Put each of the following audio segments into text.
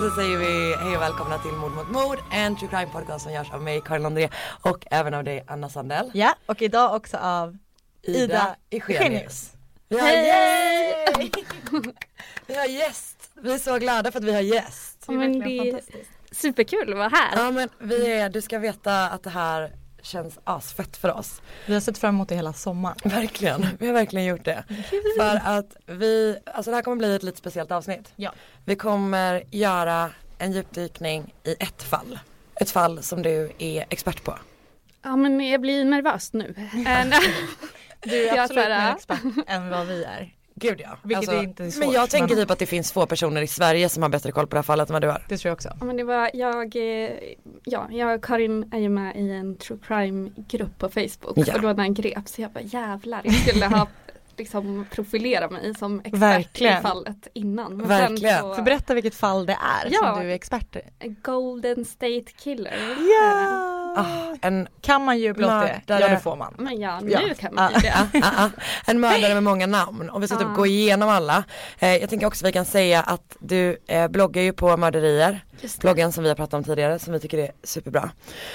så säger vi hej och välkomna till Mord mot mord, en true crime podcast som görs av mig, Karin André, och även av dig, Anna Sandell. Ja, och idag också av Ida Egenius. Vi har gäst! Vi har gäst. Vi är så glada för att vi har gäst. Det är verkligen fantastiskt. Superkul att vara här. Ja, men du ska veta att det här känns asfett för oss. Vi har sett fram emot det hela sommaren. Verkligen, vi har verkligen gjort det. För att det här kommer bli ett lite speciellt avsnitt. Ja. Vi kommer göra en djupdykning i ett fall. Ett fall som du är expert på. Ja, men jag blir nervös nu. Du är absolut mer expert än vad vi är. Gud ja. Vilket är inte svårt, men jag tänker typ att det finns få personer i Sverige som har bättre koll på det här fallet än vad du har. Det tror jag också. Ja, men det var jag och Karin är ju med i en true crime grupp på Facebook. Ja. Och då den greps, så jag bara jävlar, jag skulle ha liksom profilera mig som expert i fallet innan. Men verkligen. så, för berätta vilket fall det är som du är expert i. Golden State Killer. Ja! Kan man jubla åt det? Ja, det får man. Men nu kan man ju det. En mördare med många namn. Och vi ska typ gå igenom alla. Jag tänker också att vi kan säga att du bloggar ju på mörderier. Bloggen som vi har pratat om tidigare, som vi tycker är superbra.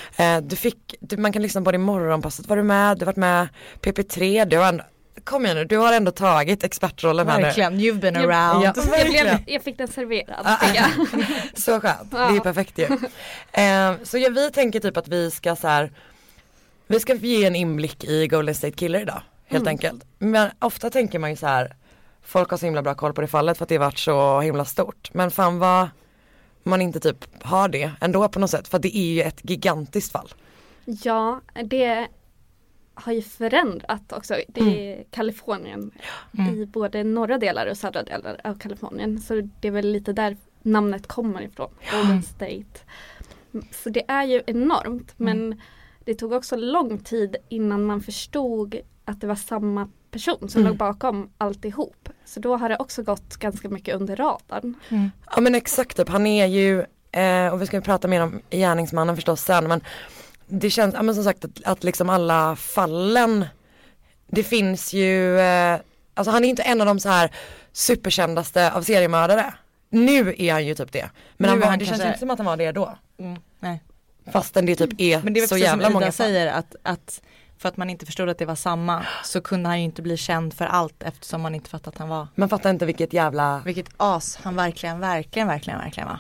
Man kan lyssna på det i morgonpasset. Var du med? Du har varit med PP3. Kom igen nu, du har ändå tagit expertrollen här nu. Verkligen, you've been around. Jag fick den serverad. Så skönt, det är perfekt ju. Så vi tänker typ att vi ska vi ska ge en inblick i Golden State Killer idag, helt enkelt. Men ofta tänker man ju så här, folk har så himla bra koll på det fallet för att det har varit så himla stort. Men fan vad man inte typ har det ändå på något sätt, för det är ju ett gigantiskt fall. Ja, det har ju förändrat också. Det är Kalifornien i både norra delar och södra delar av Kalifornien. Så det är väl lite där namnet kommer ifrån. Golden State. Så det är ju enormt. Men det tog också lång tid innan man förstod att det var samma person som låg bakom alltihop. Så då har det också gått ganska mycket under radarn. Ja men exakt, typ. Han är ju, och vi ska prata mer om gärningsmannen förstås sen, men det känns, som sagt att liksom alla fallen, det finns ju, alltså han är inte en av de så här superkändaste av seriemördare. Nu är han ju typ det. Men det känns inte som att han var det då. Nej. Fastän det typ är, men det är så jävla många säger att för att man inte förstod att det var samma, så kunde han ju inte bli känd för allt, eftersom man inte fattat att han var. Man fattar inte vilket as han verkligen var.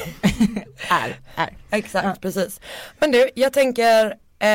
är. Exakt, precis. Men du, jag tänker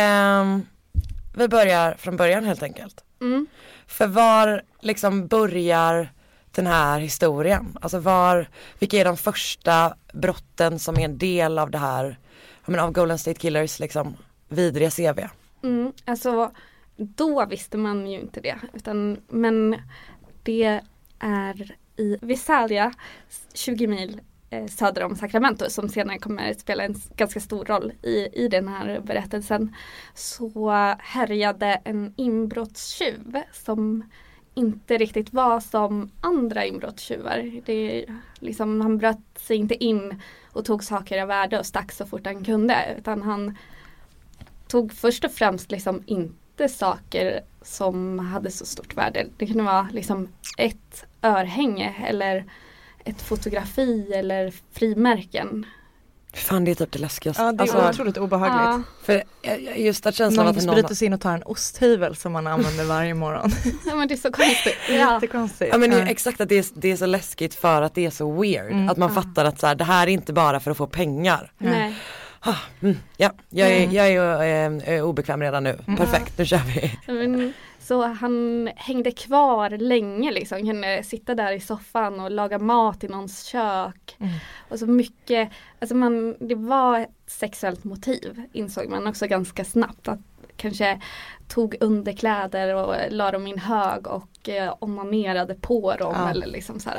vi börjar från början helt enkelt. För var liksom börjar den här historien? Alltså vilka är de första brotten som är en del av det här, av Golden State Killers liksom vidriga CV? Alltså då visste man ju inte det, men det är i Visalia, 20 mil söder om Sacramento, som senare kommer att spela en ganska stor roll i den här berättelsen. Så härjade en inbrottstjuv som inte riktigt var som andra inbrottstjuvar. Han bröt sig inte in och tog saker av värde och stack så fort han kunde, utan han tog först och främst liksom inte saker som hade så stort värde. Det kunde vara liksom ett örhänge eller ett fotografi eller frimärken. Fan, det är typ det läskigaste. Ja, det är otroligt obehagligt. För just att känslan av att någon bryter sig in och tar en osthyvel som man använder varje morgon. Ja, men det är så konstigt. Jättekonstigt. Ja, men det är exakt att det är så läskigt för att det är så weird. Att man fattar att det här är inte bara för att få pengar. Nej. Ja, jag är obekväm redan nu. Perfekt, nu kör vi. Så han hängde kvar länge liksom. Kunde sitta där i soffan och laga mat i någons kök. Och så mycket, alltså det var ett sexuellt motiv, insåg man också ganska snabbt. Att kanske tog underkläder och la dem i en hög och onanerade på dem. Eller liksom så här.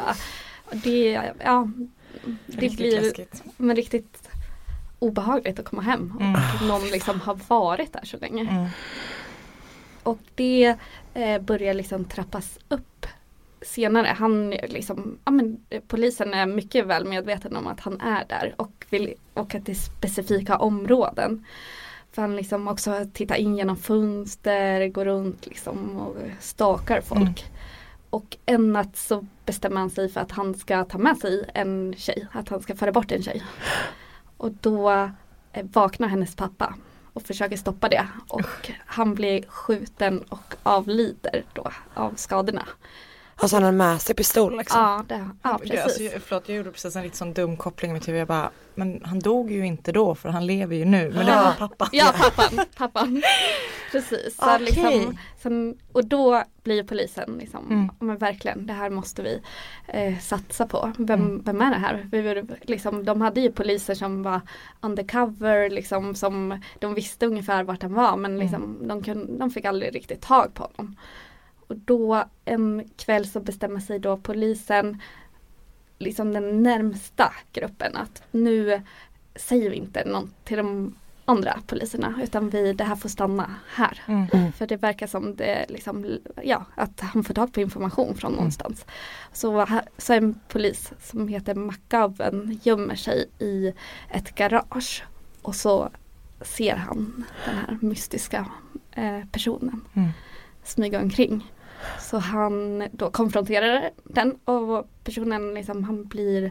Det blir läskigt. Men riktigt obehagligt att komma hem och någon liksom har varit där så länge. Och det börjar liksom trappas upp senare. Han liksom, polisen är mycket väl medveten om att han är där och att det är specifika områden. För han liksom också tittar in genom fönster, går runt liksom och stakar folk. Och en natt så bestämmer han sig för att han ska ta med sig en tjej. Att han ska föra bort en tjej. Och då vaknar hennes pappa och försöker stoppa det. Och han blir skjuten och avlider då av skadorna. Alltså han har med sig pistol liksom. Ja, precis. Alltså, förlåt, jag gjorde precis en lite sån dum koppling med TV. Jag bara, men han dog ju inte då för han lever ju nu. Men det var pappa. Ja, pappan. Precis. Så liksom, och då blir polisen liksom, men verkligen, det här måste vi satsa på. Vem är det här? Liksom, de hade ju poliser som var undercover, liksom, som de visste ungefär vart han var. Men liksom, de fick aldrig riktigt tag på honom. Och då en kväll så bestämmer sig då polisen, liksom den närmsta gruppen, att nu säger vi inte något till de andra poliserna utan det här får stanna här. För det verkar som det liksom, att han får tag på information från någonstans. Så en polis som heter McGovern gömmer sig i ett garage och så ser han den här mystiska personen smyga omkring. Så han då konfronterar den och personen liksom, han blir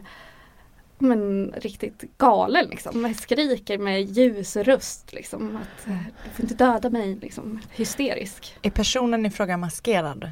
riktigt galen liksom. Skriker med ljus röst liksom, att du får inte döda mig liksom, hysterisk. Är personen i fråga maskerad?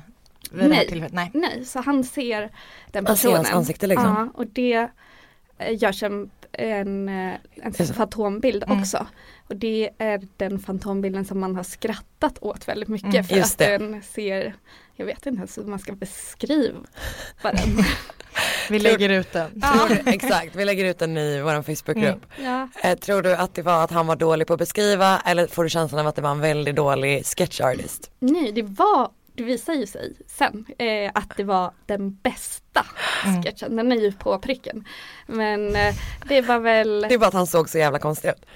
Nej, så han ser den personen. Han ser hans ansikte liksom. Ja, och det görs en fantombild också. Och det är den fantombilden som man har skrattat åt väldigt mycket för att den ser, jag vet inte ens hur man ska beskriva den. Vi lägger ut den. Exakt, vi lägger ut den i vår Facebookgrupp. Tror du att det var att han var dålig på att beskriva eller får du känslan av att det var en väldigt dålig sketchartist? Nej, det visar ju sig sen att det var den bästa sketchen. Den är ju på pricken. Men det var väl... Det är bara att han såg så jävla konstig ut.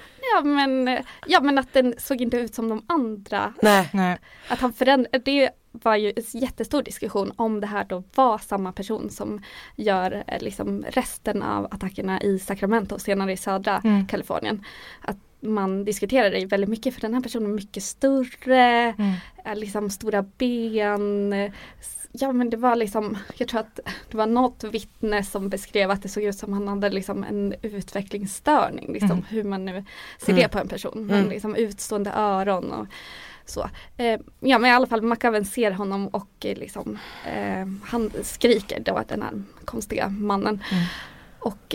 Ja men att den såg inte ut som de andra. Nej. Att han förändrade... Det var ju en jättestor diskussion om det här då var samma person som gör liksom resten av attackerna i Sacramento och senare i södra Kalifornien. Att man diskuterar det väldigt mycket för den här personen är mycket större, liksom stora ben. Ja men det var liksom, jag tror att det var något vittne som beskrev att det såg ut som han hade liksom en utvecklingsstörning, liksom hur man nu ser det på en person. Men liksom utstående öron och så. Ja men i alla fall McGovern ser honom och liksom han skriker då att den här konstiga mannen. Och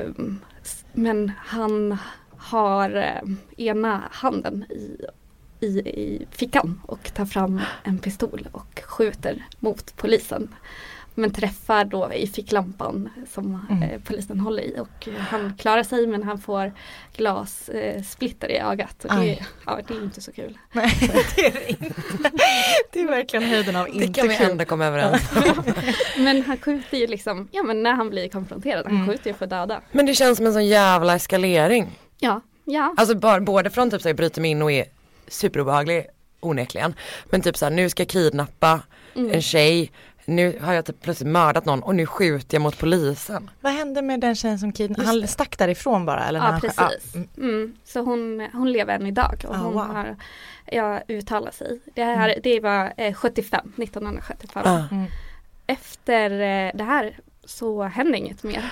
men han har ena handen i fickan och tar fram en pistol och skjuter mot polisen. Men träffar då i ficklampan som polisen håller i och han klarar sig men han får glassplitter i ögat. Och det är inte så kul. Nej, det är det inte. Det är verkligen höjden av inte kul. Det kan vi ändå komma överens. Men han skjuter ju liksom, men när han blir konfronterad, han skjuter ju för döda. Men det känns som en sån jävla eskalering. Ja. Alltså både från typ så här, bryter mig in och är superobehaglig onekligen. Men typ så här, nu ska jag kidnappa en tjej. Nu har jag typ plötsligt mördat någon och nu skjuter jag mot polisen. Vad hände med den tjejen som kidnappade? Han stack därifrån bara? Eller ja, precis. Så hon lever än idag och hon har uttalat sig. Det var 1975. Efter det här så hände inget mer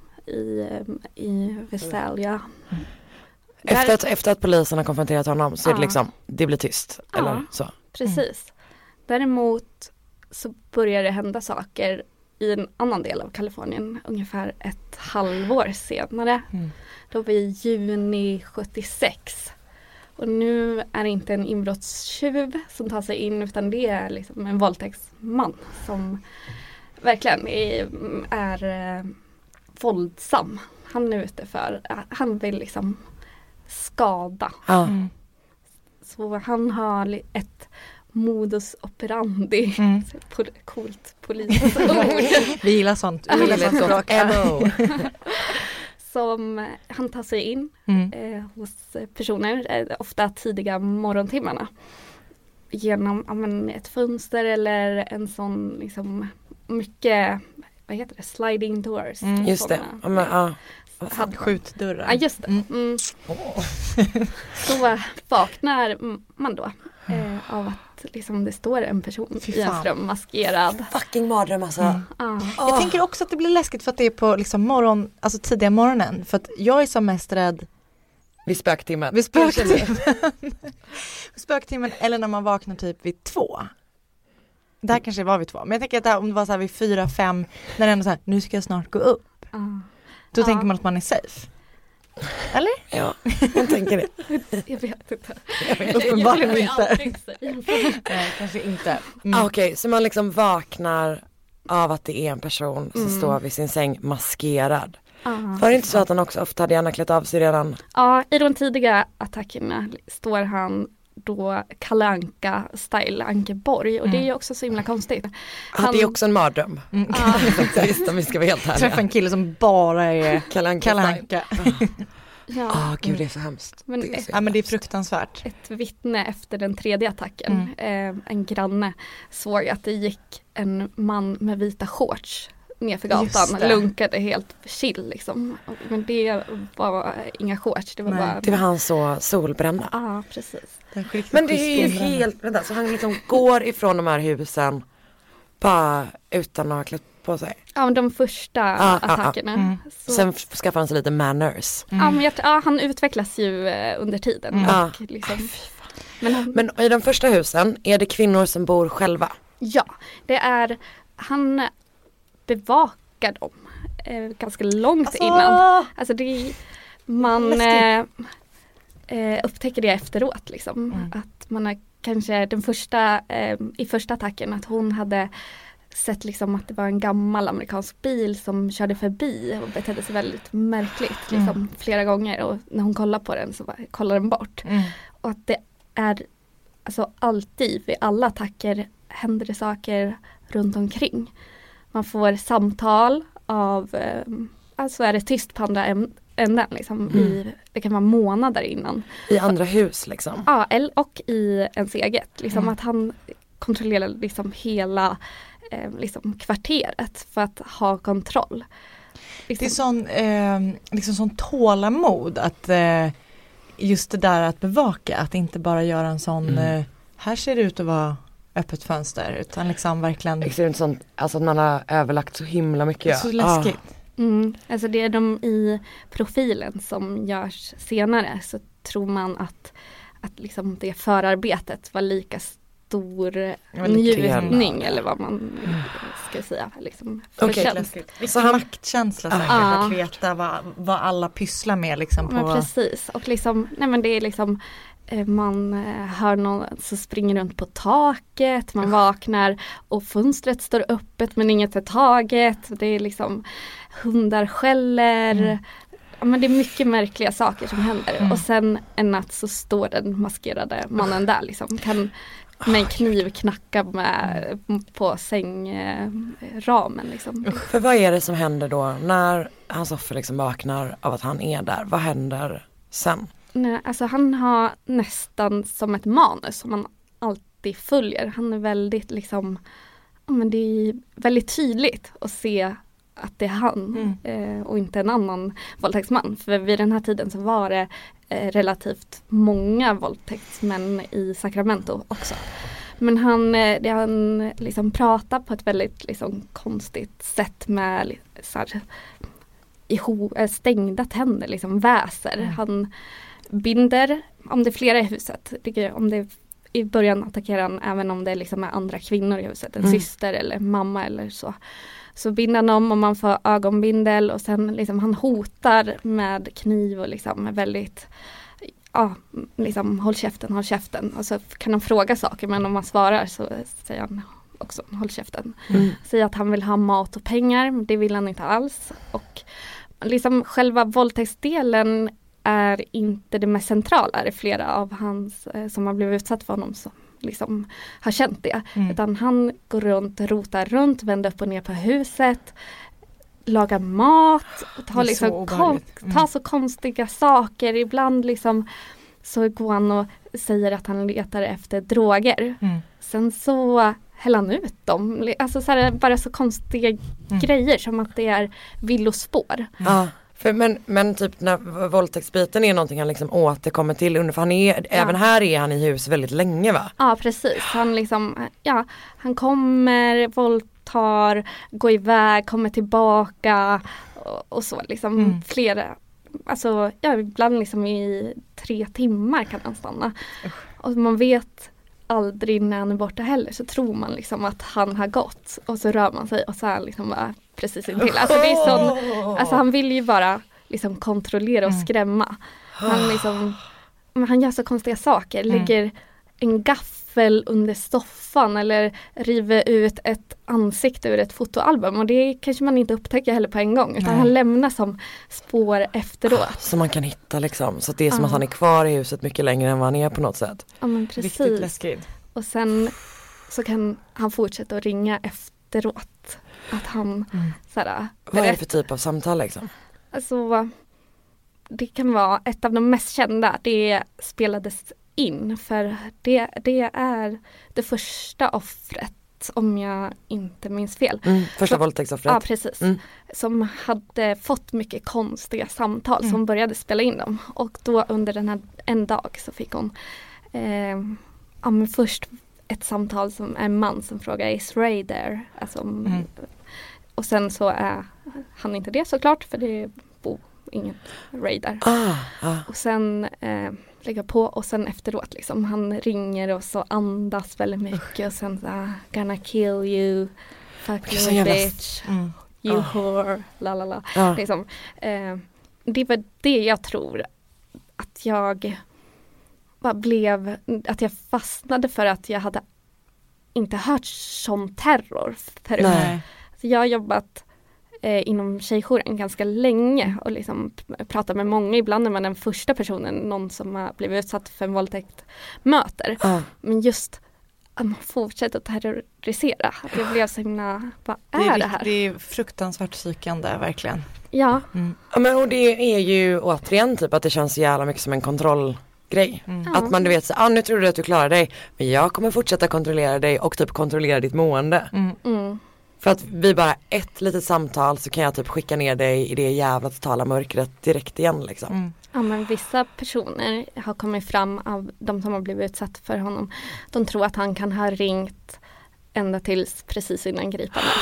i Visalia. Efter att polisen har konfronterat honom så är det liksom, det blir tyst. Eller så. Precis. Däremot så börjar det hända saker i en annan del av Kalifornien ungefär ett halvår senare. Då var i juni 76. Och nu är det inte en inbrottstjuv som tar sig in utan det är liksom en våldtäktsman som verkligen är våldsam. Han är ute för, han vill liksom skada. Så han har ett modus operandi. Coolt polisord. Vi gillar sånt. Vi gillar sånt språk. Som han tar sig in hos personer, ofta tidiga morgontimmarna. Genom ett fönster eller en sån liksom mycket, vad heter det, sliding doors. Just det. Skjutdörrar. Ja, just det. Så vaknar man då av att liksom det står en person i ens rum maskerad. Fucking mardröm alltså. Jag tänker också att det blir läskigt för att det är på liksom tidiga morgonen. För att jag är som mest rädd vid spöktimmen. Vid spöktimmen eller när man vaknar typ vid 2. Det här kanske var vid 2. Men jag tänker att om det var så här vid 4-5 när det ändå så här, nu ska jag snart gå upp. Då tänker man att man är safe. Eller? Ja, jag tänker det. Jag vet inte. Uppenbarligen inte. Nej, kanske inte. Okej, så man liksom vaknar av att det är en person som står vid sin säng maskerad. Var det inte så att han också ofta hade gärna klätt av sig redan? Ja, i de tidiga attackerna står han då Kalle Anka-style, Ankeborg. Och det är ju också så himla konstigt. Det är också en mardröm. Visst, om vi ska vara helt ärliga. Träffa en kille som bara är Kalle Anka. Gud, det är så hemskt. Men det är fruktansvärt. Ett vittne efter den tredje attacken, en granne, såg att det gick en man med vita shorts nerför gatan, lunkade helt chill liksom. Men det var inga shorts, det var bara... Det var han så solbrända. Ja, precis. Men det är ju helt, vänta, så han liksom går ifrån de här husen bara utan att ha klätt på sig. Ja, de första attackerna. Sen skaffar han sig lite manners. Ja, men han utvecklas ju under tiden. Och liksom, men i de första husen är det kvinnor som bor själva? Ja, det är... Han bevakar dem ganska långt innan. Alltså man upptäcker det efteråt liksom. Att man har kanske i första attacken att hon hade sett liksom att det var en gammal amerikansk bil som körde förbi och betedde sig väldigt märkligt liksom, flera gånger, och när hon kollar på den så kollar den bort. Och att det är alltså alltid vid alla attacker händer det saker runt omkring. Man får samtal av, alltså är det tyst på andra änden liksom, det kan vara månader innan. I andra hus liksom? Ja, och i ens eget. Liksom, att han kontrollerar liksom hela liksom, kvarteret för att ha kontroll. Liksom. Det är sån tålamod att just det där att bevaka, att inte bara göra en sån, här ser det ut att vara öppet fönster, utan liksom verkligen extremt sånt, alltså att man har överlagt så himla mycket. Så läskigt. Alltså det är de i profilen som görs senare, så tror man att liksom det förarbetet var lika stor njutning eller vad man ska säga liksom, så han maktkänsla säkert, att veta vad alla pysslar med liksom, på... Men precis, och liksom, nej men det är liksom man hör någon som springer runt på taket, man vaknar och fönstret står öppet men inget är taget. Det är liksom hundar skäller. Men det är mycket märkliga saker som händer. Och sen en natt så står den maskerade mannen där liksom, kan med en kniv knacka på sängramen liksom. För vad är det som händer då när hans offer liksom vaknar av att han är där? Vad händer sen? Nej, alltså han har nästan som ett manus som man alltid följer. Han är väldigt liksom, men det är väldigt tydligt att se att det är han och inte en annan våldtäktsman. För vid den här tiden så var det relativt många våldtäktsmän i Sacramento också. Men han liksom pratar på ett väldigt liksom konstigt sätt med så här, stängda tänder, liksom väser. Han binder, om det är flera i huset, om det är, i början attackerar han även om det liksom är andra kvinnor i huset, en syster eller mamma eller så binder han dem och man får ögonbindel, och sen liksom han hotar med kniv och liksom är väldigt liksom håll käften, och så kan han fråga saker, men om man svarar så säger han också håll käften. Säger att han vill ha mat och pengar, men det vill han inte alls, och liksom själva våldtäktsdelen är inte det mest centrala. Det är flera av hans som har blivit utsatt för honom som liksom har känt det. Utan han går runt, rotar runt, vänder upp och ner på huset, lagar mat och tar liksom tar så konstiga saker. Ibland liksom så går han och säger att han letar efter droger. Sen så häller han ut dem. Alltså så här, bara så konstiga grejer som att det är villospår. Men typ när våldtäktsbiten är någonting han liksom återkommer till under, för han är, även här är han i hus väldigt länge va? Ja precis, han liksom, han kommer, våldtar, går iväg, kommer tillbaka och så liksom flera, alltså ibland liksom i 3 timmar kan han stanna. Och man vet aldrig när han är borta heller, så tror man liksom att han har gått och så rör man sig och så är han liksom bara precis intill. Alltså det är sån, alltså han vill ju bara liksom kontrollera och skrämma. Han gör så konstiga saker, lägger en gaffel under soffan eller river ut ett ansikte ur ett fotoalbum, och det kanske man inte upptäcker heller på en gång, utan han lämnar som spår efteråt. Som man kan hitta liksom, så att det är som att han är kvar i huset mycket längre än vad han är på något sätt. Ja men precis. Riktigt läskigt. Och sen så kan han fortsätta att ringa efteråt. Att han såhär, vad är det för typ av samtal liksom? Alltså det kan vara ett av de mest kända. Det spelades in för det är det första offret, om jag inte minns fel. Första våldtäktsoffret. Ja precis. Som hade fått mycket konstiga samtal som började spela in dem. Och då under den här en dag så fick hon men först ett samtal som en man som frågar is Ray there? Alltså, och sen så är han inte det såklart, för det bor ingen Ray där. Och sen lägga på, och sen efteråt liksom, han ringer och så andas väldigt mycket och sen så gonna kill you, fuck you bitch, you whore, la la la. Liksom, det var det jag tror att jag att jag fastnade för, att jag hade inte hört sån terror förut. Så jag har jobbat inom tjejjouren ganska länge och liksom pratat med många. Ibland är man den första personen någon som har blivit utsatt för en våldtäkt möter. Men just att man fortsätter att terrorisera. Att jag blev så himla, vad är det här? Det är fruktansvärt psykande, verkligen. Ja. Ja men och det är ju återigen typ att det känns så jävla mycket som en kontrollgrej. Att man du vet så, nu tror du att du klarar dig, men jag kommer fortsätta kontrollera dig och typ kontrollera ditt mående. För att vi bara ett litet samtal så kan jag typ skicka ner dig i det jävla totala mörkret direkt igen liksom. Ja men vissa personer har kommit fram av de som har blivit utsatt för honom. De tror att han kan ha ringt ända tills precis innan gripandet.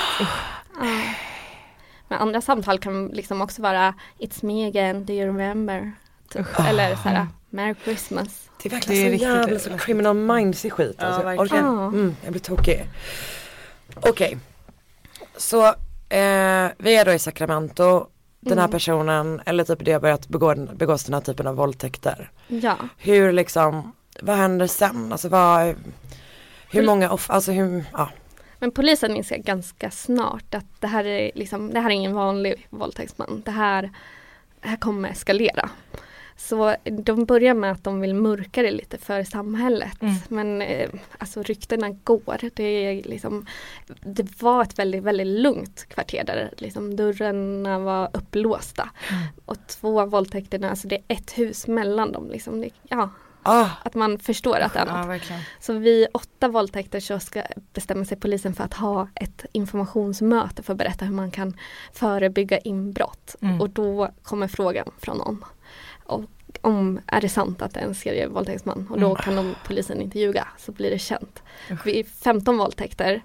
Men andra samtal kan liksom också vara it's me again, do you remember? Typ. Eller såhär, Merry Christmas. Det är verkligen så jävla så criminal minds i skit. Alltså. Jag blir tokig. Okej. Så vi är då i Sacramento. Den här personen, eller typ det har börjat begås den här typen av våldtäkter. Ja. Hur liksom, vad händer sen? Alltså hur många alltså hur, Men polisen inser ganska snart att det här är ingen vanlig våldtäktsman. Det här kommer eskalera. Så de börjar med att de vill mörka det lite för samhället. Men alltså ryktena går. Det var ett väldigt, väldigt lugnt kvarter där liksom dörrarna var upplåsta. Och 2 våldtäkterna, alltså det är ett hus mellan dem. Liksom. Att man förstår att det är något. Så vid 8 våldtäkter så ska bestämma sig polisen för att ha ett informationsmöte för att berätta hur man kan förebygga inbrott. Och då kommer frågan från någon. Och är det sant att det är en serievåldtäktsman? Och då kan polisen inte ljuga, så blir det känt. Vid 15 våldtäkter,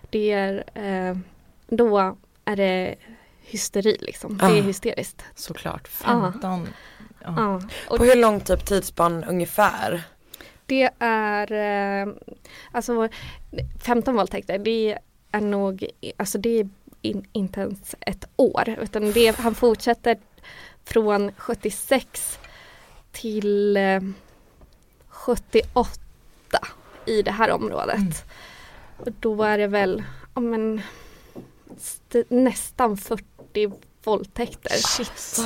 då är det hysteri liksom. Det är hysteriskt. Såklart, 15. På hur lång typ tidsspann ungefär? Det är alltså 15 våldtäkter, det är nog, alltså det är inte ens ett år, utan han fortsätter från 76 till 78 i det här området. Och då är det väl nästan 40 våldtäkter. Shit.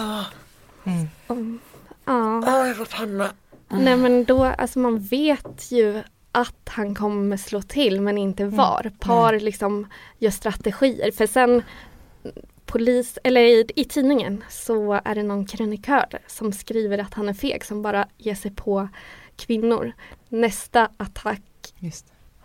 Jag får panna. Nej men då, alltså man vet ju att han kommer slå till, men inte var. Par liksom gör strategier. För sen i tidningen så är det någon krönikör som skriver att han är feg som bara ger sig på kvinnor. Nästa attack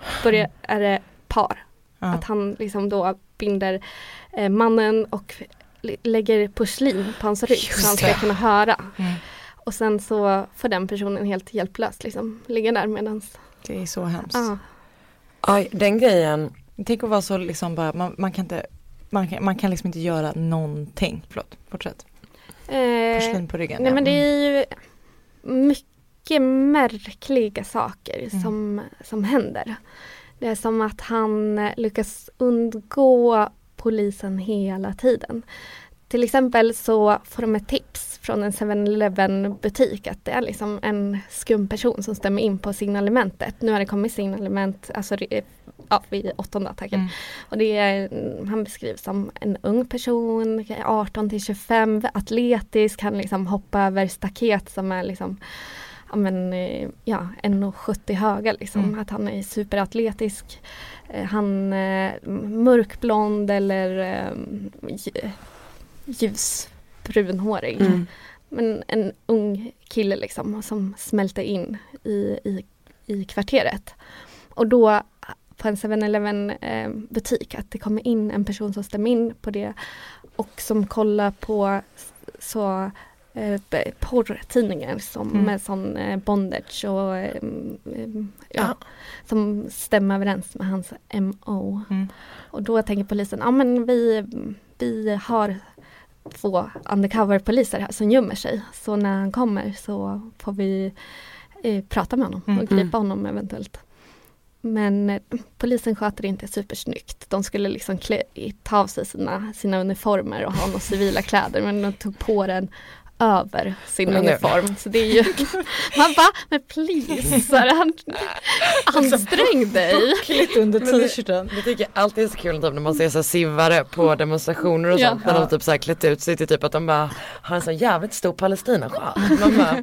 är det par. Att han liksom då binder mannen och lägger porslin på hans rygg så han ska kunna höra. Och sen så får den personen helt hjälplöst liksom ligga där medans. Det är så hemskt. Aj, den grejen. Tänk att vara så liksom bara, man kan liksom inte göra någonting. Förlåt, fortsätt. Porslin på ryggen. Nej men det är ju mycket märkliga saker som händer. Det är som att han lyckas undgå polisen hela tiden. Till exempel så får de ett tips från en 7-Eleven butik att det är liksom en skum person som stämmer in på signalementet. Nu har det kommit signalement alltså vid 8:e attacken. Och det är, han beskrivs som en ung person, 18-25, atletisk, han liksom hoppar över staket som är liksom 1,70 höga liksom. Att han är superatletisk. Han mörkblond eller ljusbrunhårig. Men en ung kille liksom som smälter in i kvarteret. Och då på en 7-Eleven butik att det kommer in en person som stämmer in på det och som kollar på så porrtidningar som med sån bondage och som stämmer överens med hans MO. Och då tänker polisen, men vi har 2 undercover-poliser här som gömmer sig. Så när han kommer så får vi prata med honom och gripa honom eventuellt. Men polisen sköter det inte supersnyggt. De skulle liksom ta av sig sina uniformer och ha några civila kläder, men de tog på den över sin uniform. Så det är ju man bara, men please, så han ansträng dig. Lite under t-shirten. Jag tycker alltid är så kul typ, när man ser så sivare på demonstrationer och sånt. När de typ så här klätt ut sig till typ att de bara har en sån jävligt stor Palestina-sjal. Man bara,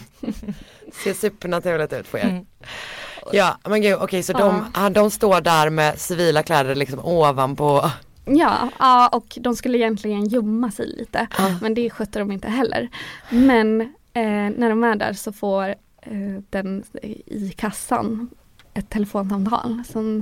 ser supernaturligt ut för er. Ja, men gud, okej, så de står där med civila kläder liksom ovanpå. Ja, och de skulle egentligen gömma sig lite. Men det skötte de inte heller. Men när de är där så får den i kassan ett telefonsamtal.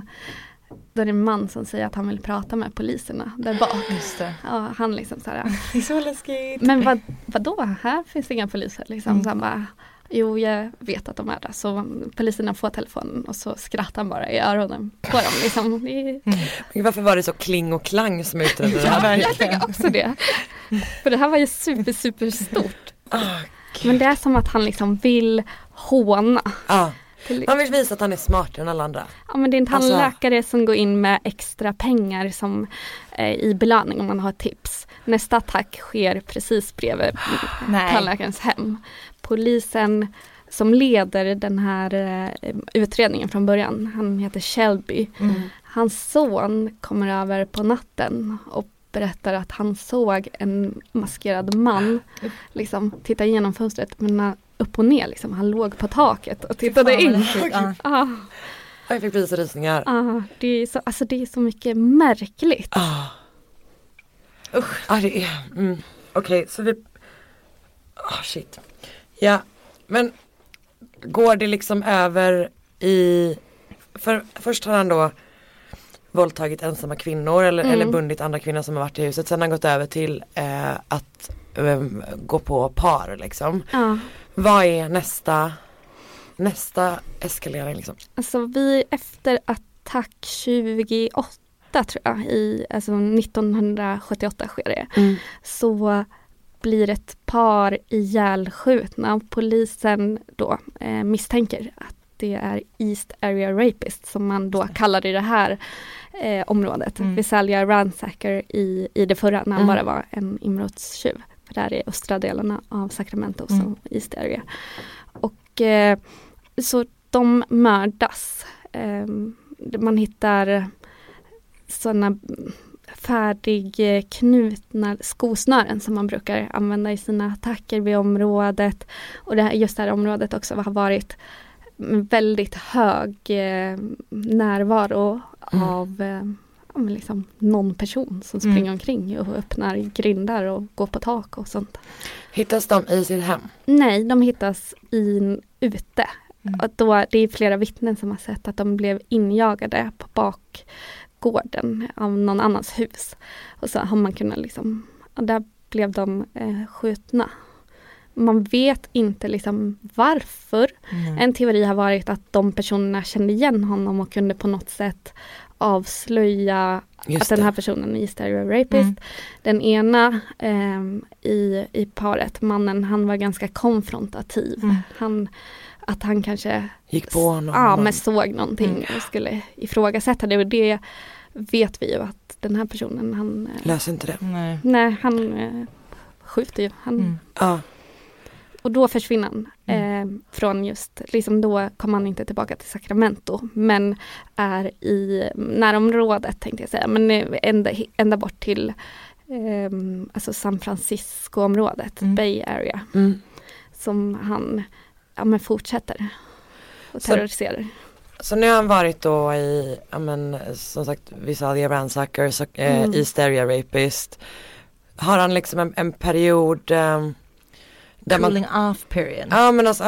Då är det en man som säger att han vill prata med poliserna där bak. Just det. Ja, han liksom så här. Det är så läskigt. Men vadå? Här finns inga poliser liksom. Så han bara, jo, jag vet att de är där. Så poliserna får telefonen och så skrattar han bara i öronen på dem. Liksom. Men varför var det så kling och klang som utredde det här? Jag tycker också det. För det här var ju super stort. Men det är som att han liksom vill håna. Han vill visa att han är smartare än alla andra. Ja, men det är en tandläkare som går in med extra pengar som i belöning om man har tips. Nästa attack sker precis bredvid tandläkarens hem. Polisen som leder den här utredningen från början, han heter Shelby. Hans son kommer över på natten och berättar att han såg en maskerad man liksom titta igenom fönstret men upp och ner liksom. Han låg på taket och tittade in. Jag fick visa rysningar. Det är så mycket märkligt. Det är okej, så vi shit. Ja, men går det liksom över i för först har han då våldtagit ensamma kvinnor eller bundit andra kvinnor som har varit i huset. Sen har han gått över till att gå på par liksom. Vad är nästa eskalering liksom? Alltså vi efter attack 28 tror jag, alltså 1978 sker det. Så blir ett par ihjälskjutna. Polisen då misstänker att det är East Area Rapist som man då kallar i det här området. Visalia Ransacker i det förra när han bara var en inbrottstjuv. För där är östra delarna av Sacramento som East Area. Och så de mördas. Man hittar sådana färdigknutna skosnören som man brukar använda i sina attacker vid området. Och just det här området också har varit väldigt hög närvaro av liksom någon person som springer omkring och öppnar grindar och går på tak och sånt. Hittas de i sitt hem? Nej, de hittas ute. Och då, det är flera vittnen som har sett att de blev injagade på bakgården av någon annans hus. Och så har man kunnat liksom och där blev de skjutna. Man vet inte liksom varför. En teori har varit att de personerna kände igen honom och kunde på något sätt avslöja att den här personen är serial rapist. Den ena i paret, mannen, han var ganska konfrontativ. Att han kanske gick på honom. Ja, men såg någonting och skulle ifrågasätta det. Och det vet vi ju att den här personen, han löser inte det. Nej, han skjuter ju. Och då försvinner han från just, liksom då kommer han inte tillbaka till Sacramento, men är i närområdet tänkte jag säga, men ända bort till alltså San Francisco-området, Bay Area, som han fortsätter och terroriserar. Så nu har han varit då i, som sagt, Visalia Ransackers och East Area Rapist. Har han liksom en period cooling off period. Ja, men alltså,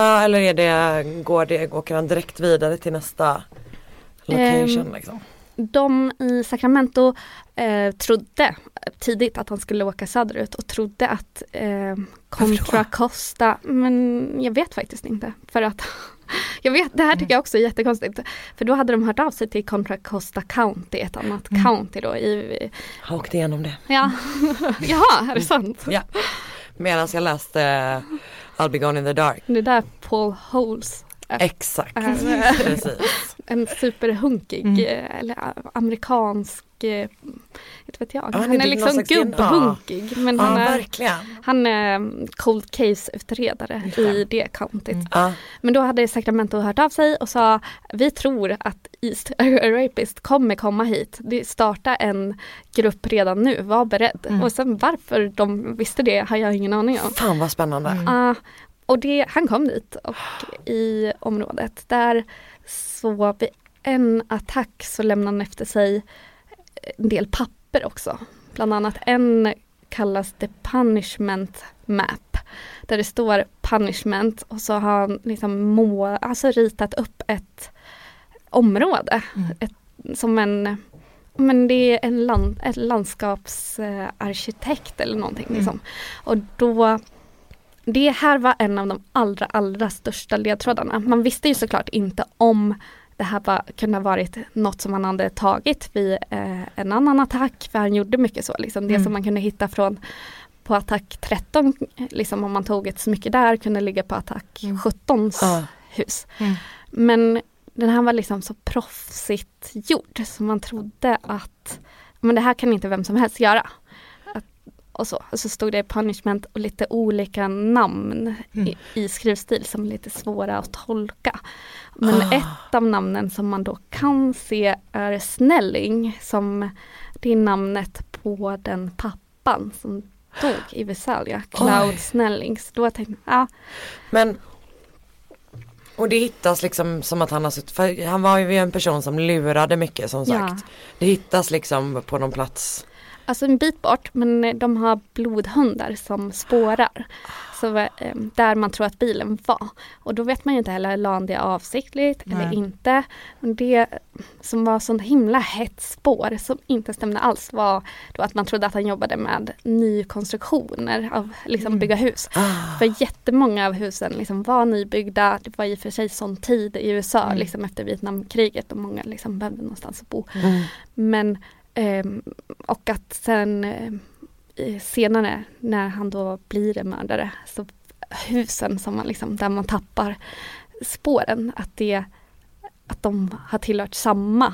eller åker han direkt vidare till nästa location liksom? De i Sacramento trodde tidigt att han skulle åka söderut och trodde att Contra Costa, men jag vet faktiskt inte, för att det här tycker jag också är jättekonstigt, för då hade de hört av sig till Contra Costa County, ett annat county då har åkt igenom det. Ja, jaha, är det sant? Ja. Medan jag läste I'll be gone in the dark. Det där Paul Holes. Exakt. Precis. En superhunkig eller amerikansk, inte vet jag. Han är liksom gubbhunkig. Men han är cold case-utredare i det countyt. Men då hade Sacramento hört av sig och sa, vi tror att East Rapist kommer komma hit. Det startar en grupp redan nu, var beredd. Och sen varför de visste det har jag ingen aning om. Fan vad spännande. Och han kom dit och i området där så vid en attack så lämnade han efter sig en del papper också. Bland annat en kallas The Punishment Map. Där det står punishment och så har han liksom ritat upp ett område. Men det är ett landskapsarkitekt eller någonting liksom. Och då det här var en av de allra största ledtrådarna. Man visste ju såklart inte om det här kunde ha varit något som han hade tagit vid en annan attack. För han gjorde mycket så. Liksom. Det som man kunde hitta på attack 13, liksom, om man tog ett smycke där, kunde ligga på attack 17s hus. Men den här var liksom så proffsigt gjord. Så man trodde att det här kan inte vem som helst göra. Och så stod det punishment och lite olika namn i skrivstil som är lite svåra att tolka. Men ett av namnen som man då kan se är Snelling, som det är namnet på den pappan som dog i Visalia, Cloud Snelling. Så då tänkte jag, Men, och det hittas liksom som att han har suttit, för han var ju en person som lurade mycket som sagt. Det hittas liksom på någon plats. Alltså en bit bort, men de har blodhundar som spårar. Så där man tror att bilen var. Och då vet man ju inte heller, la han det avsiktligt eller inte. Det som var sånt himla hett spår som inte stämde alls var då att man trodde att han jobbade med nykonstruktioner av liksom bygga hus. För jättemånga av husen liksom var nybyggda. Det var i och för sig sån tid i USA liksom efter Vietnamkriget och många liksom behövde någonstans att bo. Men och att sen senare när han då blir en mördare, så husen som man liksom, där man tappar spåren, att de har tillhört samma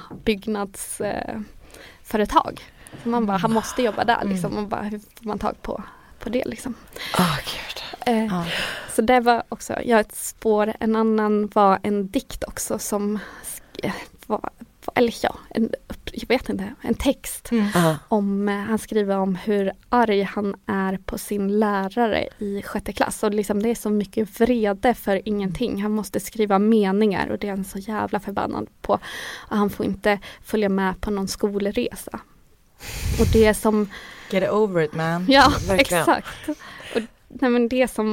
byggnadsföretag. Så man bara, han måste jobba där liksom, och bara, hur får man tag på det liksom. Gud. Så det var också ett spår. En annan var en dikt också som var, eller jag vet inte, en text om, han skriver om hur arg han är på sin lärare i 6:e klass, och liksom det är så mycket vrede för ingenting. Han måste skriva meningar och det är han så jävla förbannad på, och han får inte följa med på någon skolresa. Och det som get over it, man. Ja, verkligen. Exakt. Och men det som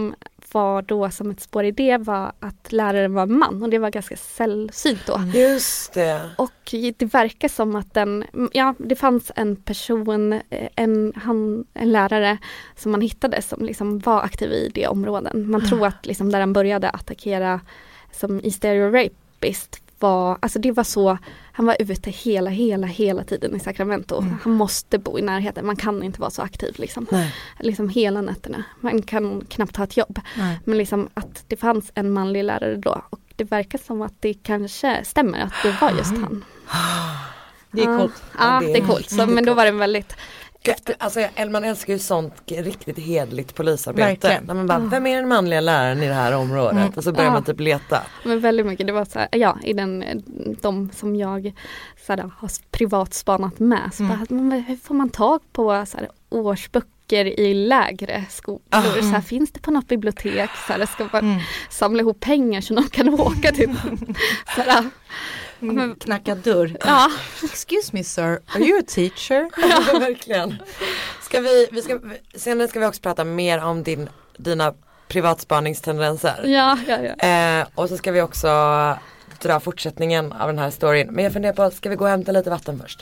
var då som ett spår i det var att läraren var man och det var ganska sällsynt då. Just det. Och det verkar som att det fanns en person, en lärare som man hittade som liksom var aktiv i det områden. Man tror att liksom där han började attackera som i Stereo Rapist det var så, han var ute hela tiden i Sacramento. Han måste bo i närheten, man kan inte vara så aktiv liksom hela nätterna. Man kan knappt ha ett jobb. Nej. Men liksom att det fanns en manlig lärare då och det verkar som att det kanske stämmer att det var just han. Det är coolt. Ja, det är coolt. Så, men då var det väldigt... Alltså man älskar ju sånt riktigt hedligt polisarbete. När man bara, vem är den manliga läraren i det här området? Och så börjar man typ leta. Men väldigt mycket, det var så här, i de som jag så här, har privatspanat med. Så bara, hur får man tag på så här, årsböcker i lägre skolor? Så här, finns det på något bibliotek? Så här, ska man samla ihop pengar så någon kan åka till så här, knacka dörr. Ja. Excuse me sir, are you a teacher? Ja, verkligen. Senare ska vi också prata mer om dina privatspaningstendenser. Ja. Och så ska vi också dra fortsättningen av den här storyn. Men jag funderar på, ska vi gå och hämta lite vatten först?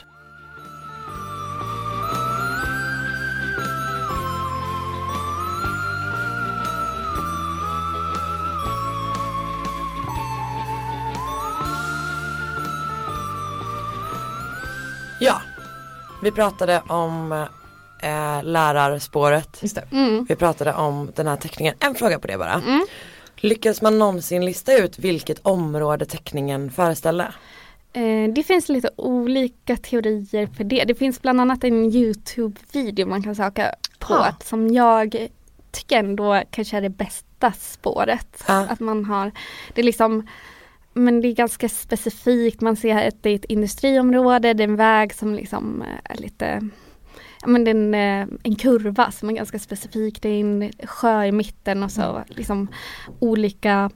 Ja, vi pratade om lärarspåret. Just det. Vi pratade om den här teckningen. En fråga på det bara. Lyckas man någonsin lista ut vilket område teckningen föreställde? Det finns lite olika teorier för det. Det finns bland annat en YouTube-video man kan söka på som jag tycker ändå kanske är det bästa spåret. Att man har, det är liksom... Men det är ganska specifikt. Man ser att det är ett industriområde. Det är en väg som liksom är lite... det är en kurva som är ganska specifik. Det är en sjö i mitten och så liksom olika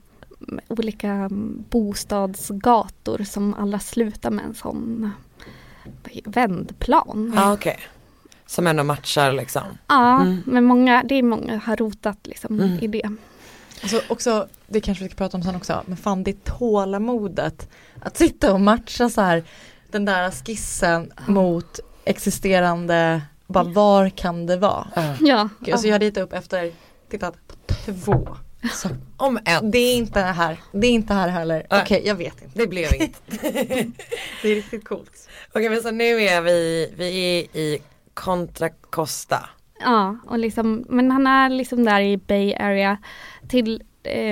bostadsgator som alla slutar med en sån vändplan. Okej. Som ändå matchar liksom. Ja, men många har rotat liksom i det. Alltså också, det kanske vi ska prata om sen också, men fan det tålamodet att sitta och matcha så här den där skissen mot existerande, bara var kan det vara? Ja. Alltså jag ritar upp efter, tittat på 2. Så, om en. Det är inte här heller. Okej, jag vet inte. Det blev inget. Det är riktigt coolt. Okej, men så nu är vi är i Contra Costa. Ja, och liksom, men han är liksom där i Bay Area till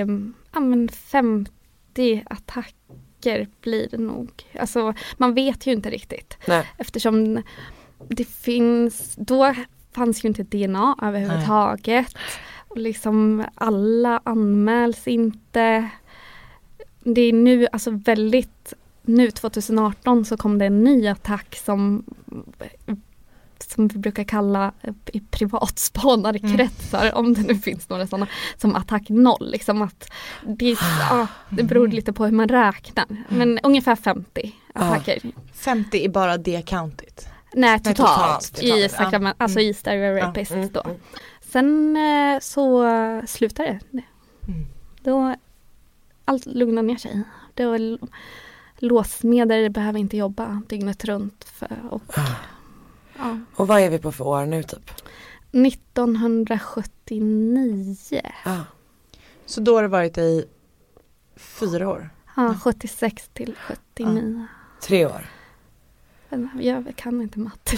50 attacker blir det nog. Alltså man vet ju inte riktigt. Nej. Eftersom då fanns ju inte DNA överhuvudtaget. Och liksom alla anmäls inte. Det är nu, alltså nu 2018 så kom det en ny attack som vi brukar kalla i privatspanarkretsar, om det nu finns några sådana, som attack 0. Liksom att det beror lite på hur man räknar. Men ungefär 50 attacker. 50 är bara det countigt? Nej, totalt. I Sacramento, alltså i Stereo Rapist då. Sen så slutar det. Då allt lugnar ner sig. Då låsmedel behöver inte jobba dygnet runt Och vad är vi på för år nu typ? 1979. Så då har det varit i 4 år? Ja, 76 till 79. 3 år. Jag kan inte matte.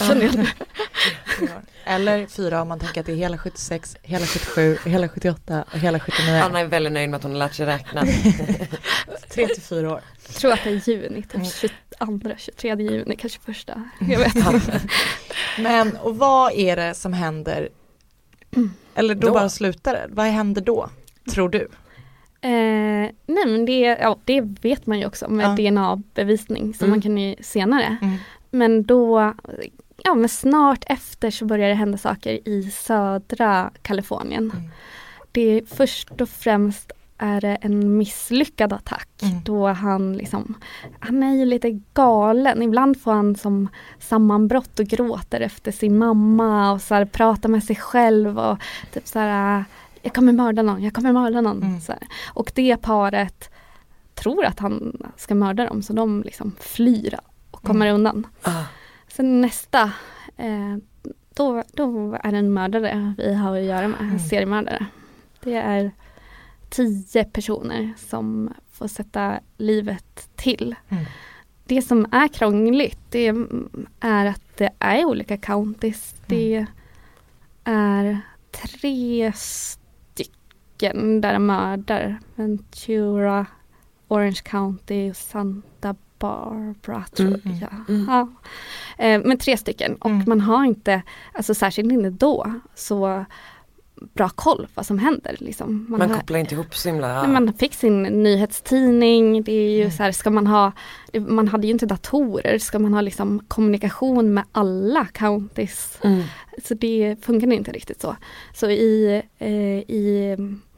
Eller 4 om man tänker att det är hela 76, hela 77, hela 78 och hela 79. Anna är väldigt nöjd med att hon har lärt sig räkna. 3 till 4 år. Jag tror att det är juni, typ 23 juni, kanske första. Jag vet inte. Men, och vad är det som händer? Eller då bara slutar det? Vad händer då, tror du? Nej, men det vet man ju också med DNA-bevisning som man kan ju senare. Men då, men snart efter så börjar det hända saker i södra Kalifornien. Det är först och främst är det en misslyckad attack då han är ju lite galen. Ibland får han som sammanbrott och gråter efter sin mamma och så här, pratar med sig själv och typ så här, jag kommer mörda någon. Så här. Och det paret tror att han ska mörda dem, så de liksom flyr och kommer undan. Sen nästa, då är det en mördare vi har att göra med, en seriemördare. Det är 10 personer som får sätta livet till. Det som är krångligt, det är att det är olika counties. Det är 3 stycken där mördar. Ventura, Orange County och Santa Barbara tror jag. Ja. Men 3 stycken. Och man har inte, alltså särskilt inte då, så bra koll vad som händer. Liksom. Man kopplar inte ihop så himla... Man fick sin nyhetstidning. Det är ju så här, man hade ju inte datorer. Ska man ha liksom kommunikation med alla counties? Så det funkar inte riktigt så. Så i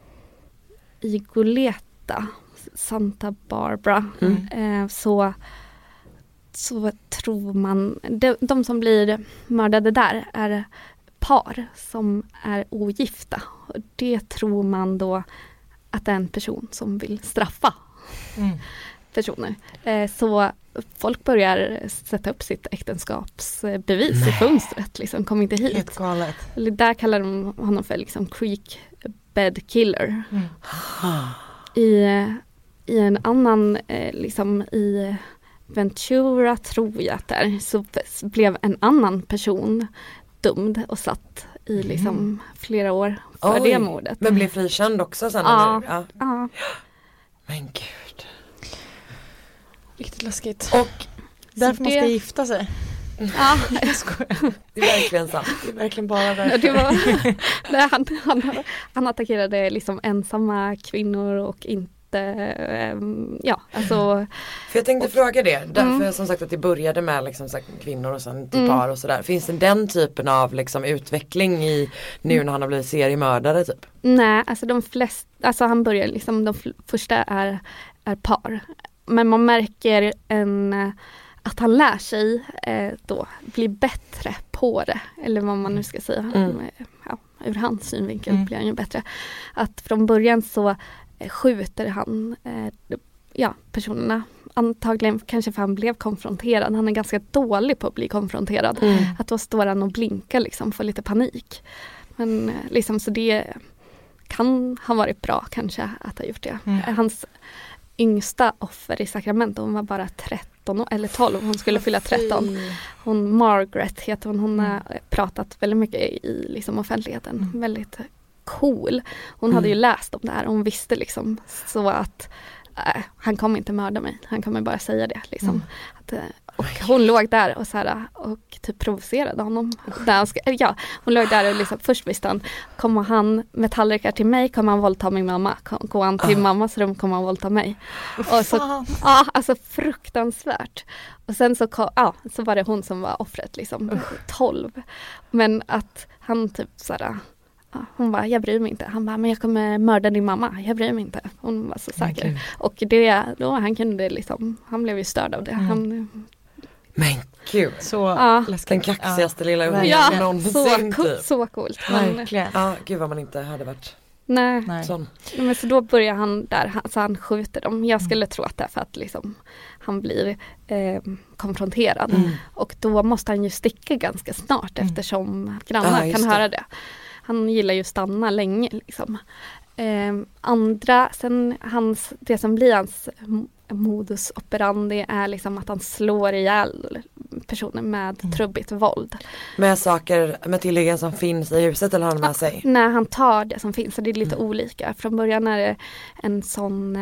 Goleta, Santa Barbara, så tror man, de som blir mördade där är par som är ogifta. Och det tror man då att det är en person som vill straffa personer. Så folk börjar sätta upp sitt äktenskapsbevis i fönstret. Liksom, kom inte hit. Helt galet. Där kallar de honom för liksom creek bed killer. I en annan, liksom i Ventura tror jag att där, så blev en annan person dömd och satt i liksom flera år för det mordet. Men blev frikänd också sen? Ja. Men gud. Riktigt läskigt. Och därför man ska gifta sig. Ja, Jag skojar. det är verkligen sant. Det är verkligen bara där. Ja, det var, han attackerade liksom ensamma kvinnor och inte alltså. För jag tänkte fråga det, därför som sagt att det började med liksom kvinnor och sen till par och sådär. Finns det den typen av liksom utveckling i nu när han har blivit seriemördare typ? Nej, alltså de flesta, alltså han börjar liksom, de första är par. Men man märker att han lär sig då bli bättre på det, eller vad man nu ska säga. Ur hans synvinkel blir han ju bättre. Att från början så skjuter han personerna. Antagligen kanske för han blev konfronterad. Han är ganska dålig på att bli konfronterad. Att då står han och blinkar liksom, får lite panik. Men liksom, så det kan ha varit bra kanske att ha gjort det. Hans yngsta offer i Sacramento, hon var bara 13 eller 12. Hon skulle fylla 13. Hon Margaret heter hon. Hon har pratat väldigt mycket i liksom offentligheten. Väldigt cool. Hon hade ju läst om det här. Hon visste liksom så att han kommer inte mörda mig. Han kommer bara säga det liksom. Och hon låg där och så här, och typ provocerade honom. Hon låg där och liksom, först visste han, kommer han med tallrikar till mig, kommer han våldta min mamma. Går han till mammas rum, kommer han våldta mig. Och så, alltså fruktansvärt. Och sen så var det hon som var offret liksom, 12. Men att han typ så här, hon bara, jag bryr mig inte. Han bara, men jag kommer mörda din mamma. Jag bryr mig inte. Hon var så säker. Okay. Och då han kunde liksom, han blev ju störd av det. Men gud. Så den kaxigaste lilla ungen någonsin. Så coolt. Verkligen. Gud vad man inte hade varit. Nej. Sån. Men så då börjar han där, så han skjuter dem. Jag skulle tro att det är för att liksom, han blir konfronterad. Och då måste han ju sticka ganska snart eftersom grannar kan höra det. Han gillar ju att stanna länge liksom. Sen det som blir hans modus operandi är liksom att han slår ihjäl personer med trubbigt våld. Med tillhyggen som finns i huset eller har han med sig? Nej, han tar det som finns, så det är lite olika. Från början är det en sån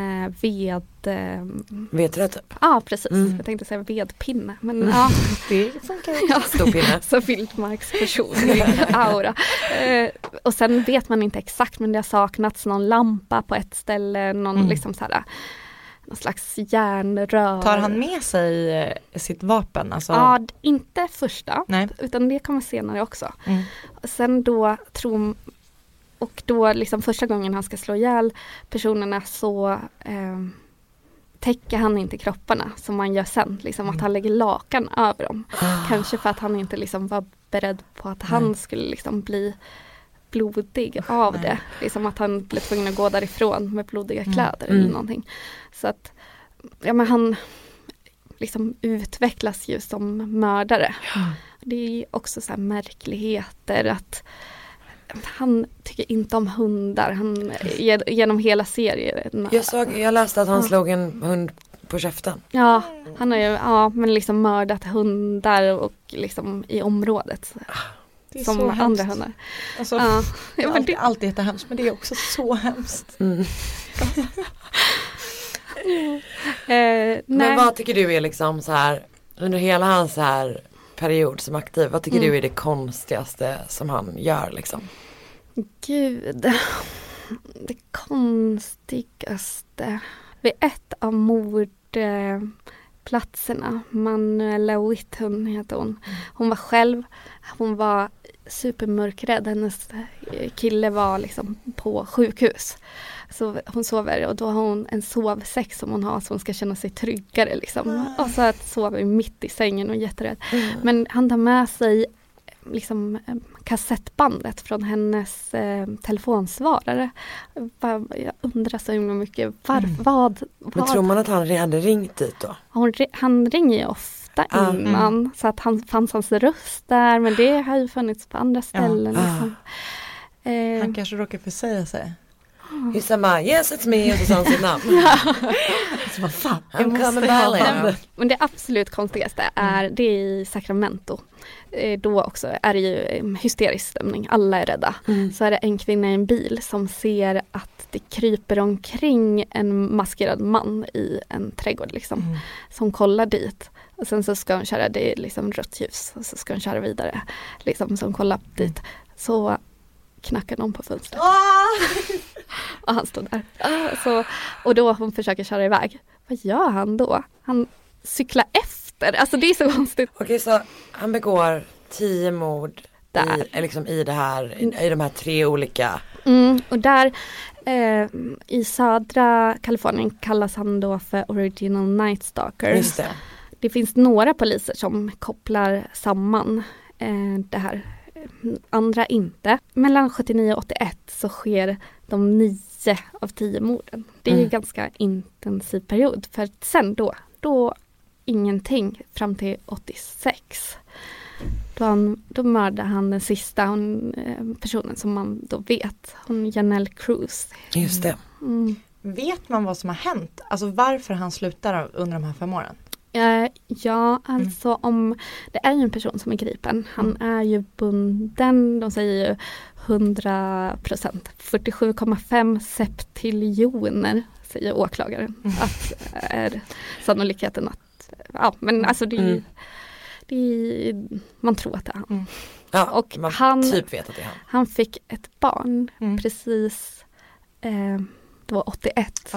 vedträ typ? Ja, precis. Jag tänkte säga vedpinne. Men det funkar. Stor pinne. Så vildmarksperson, aura. Och sen vet man inte exakt, men det har saknats någon lampa på ett ställe, någon liksom så här, någon slags järnrör. Tar han med sig sitt vapen? Alltså... Ja, inte första. Nej. Utan det kommer senare också. Sen då då liksom första gången han ska slå ihjäl personerna så täcker han inte kropparna som man gör sen. Liksom att han lägger lakan över dem. Kanske för att han inte liksom var beredd på att han skulle liksom bli blodig av det. Liksom att han blev tvungen att gå därifrån med blodiga kläder eller någonting. Så att men han liksom utvecklas ju som mördare. Det är också så här märkligheter att han tycker inte om hundar. Han genom hela serien. Jag läste att han slog en hund på käften. Ja, han har ju men liksom mördat hundar och liksom i området. Det är som så andra hemskt. hundar. Alltså, allt är hemskt, men det är också så hemskt. Men vad tycker du är liksom så här under hela hans så här period som aktiv, vad tycker du är det konstigaste som han gör liksom? Gud, det konstigaste. Vid ett av mordplatserna, Manuela Whithun heter hon. Hon var själv, hon var supermörkrädd. Hennes kille var liksom på sjukhus. Så hon sover och då har hon en sovsäck som hon har så hon ska känna sig tryggare liksom. Och så att sover mitt i sängen och jätterädd. Men han tar med sig liksom kassettbandet från hennes telefonsvarare. Jag undrar så himla mycket vad. Men tror man att han hade ringt dit då? Han ringer ju ofta innan så att fanns hans röst där, men det har ju funnits på andra ställen liksom. Han kanske råkar försäga sig. Samma, yes it's me, och så sa han sitt namn. Så vad fan, I'm coming by. Men det absolut konstigaste är det i Sacramento. Då också är det ju hysterisk stämning. Alla är rädda. Så är det en kvinna i en bil som ser att det kryper omkring en maskerad man i en trädgård liksom. Som kollar dit. Och sen så ska hon köra, det är liksom rött ljus. Och så ska hon köra vidare. Liksom som kollar dit. Så knackar någon på fönstret. Och han står där. Och då hon försöker köra iväg. Vad gör han då? Han cyklar efter. Alltså det är så konstigt. Okej, så han begår 10 mord i de här 3 olika. Och där i södra Kalifornien kallas han då för Original Night Stalker. Just det. Det finns några poliser som kopplar samman det här. Andra inte. Mellan 79 och 81 så sker de 9 av 10 morden. Det är ju en ganska intensiv period. För sen då ingenting fram till 86. Då mördade han den sista personen som man då vet. Hon Janelle Cruz. Just det. Vet man vad som har hänt? Alltså varför han slutar under de här 5 åren? Ja, alltså om det är ju en person som är gripen. Han är ju bunden, de säger ju 100%. 47,5 septiljoner säger åklagaren. Att är sannolikheten att, men alltså det är man tror att det är han. Ja, och man han typ vet att det är han. Han fick ett barn precis, det var 81,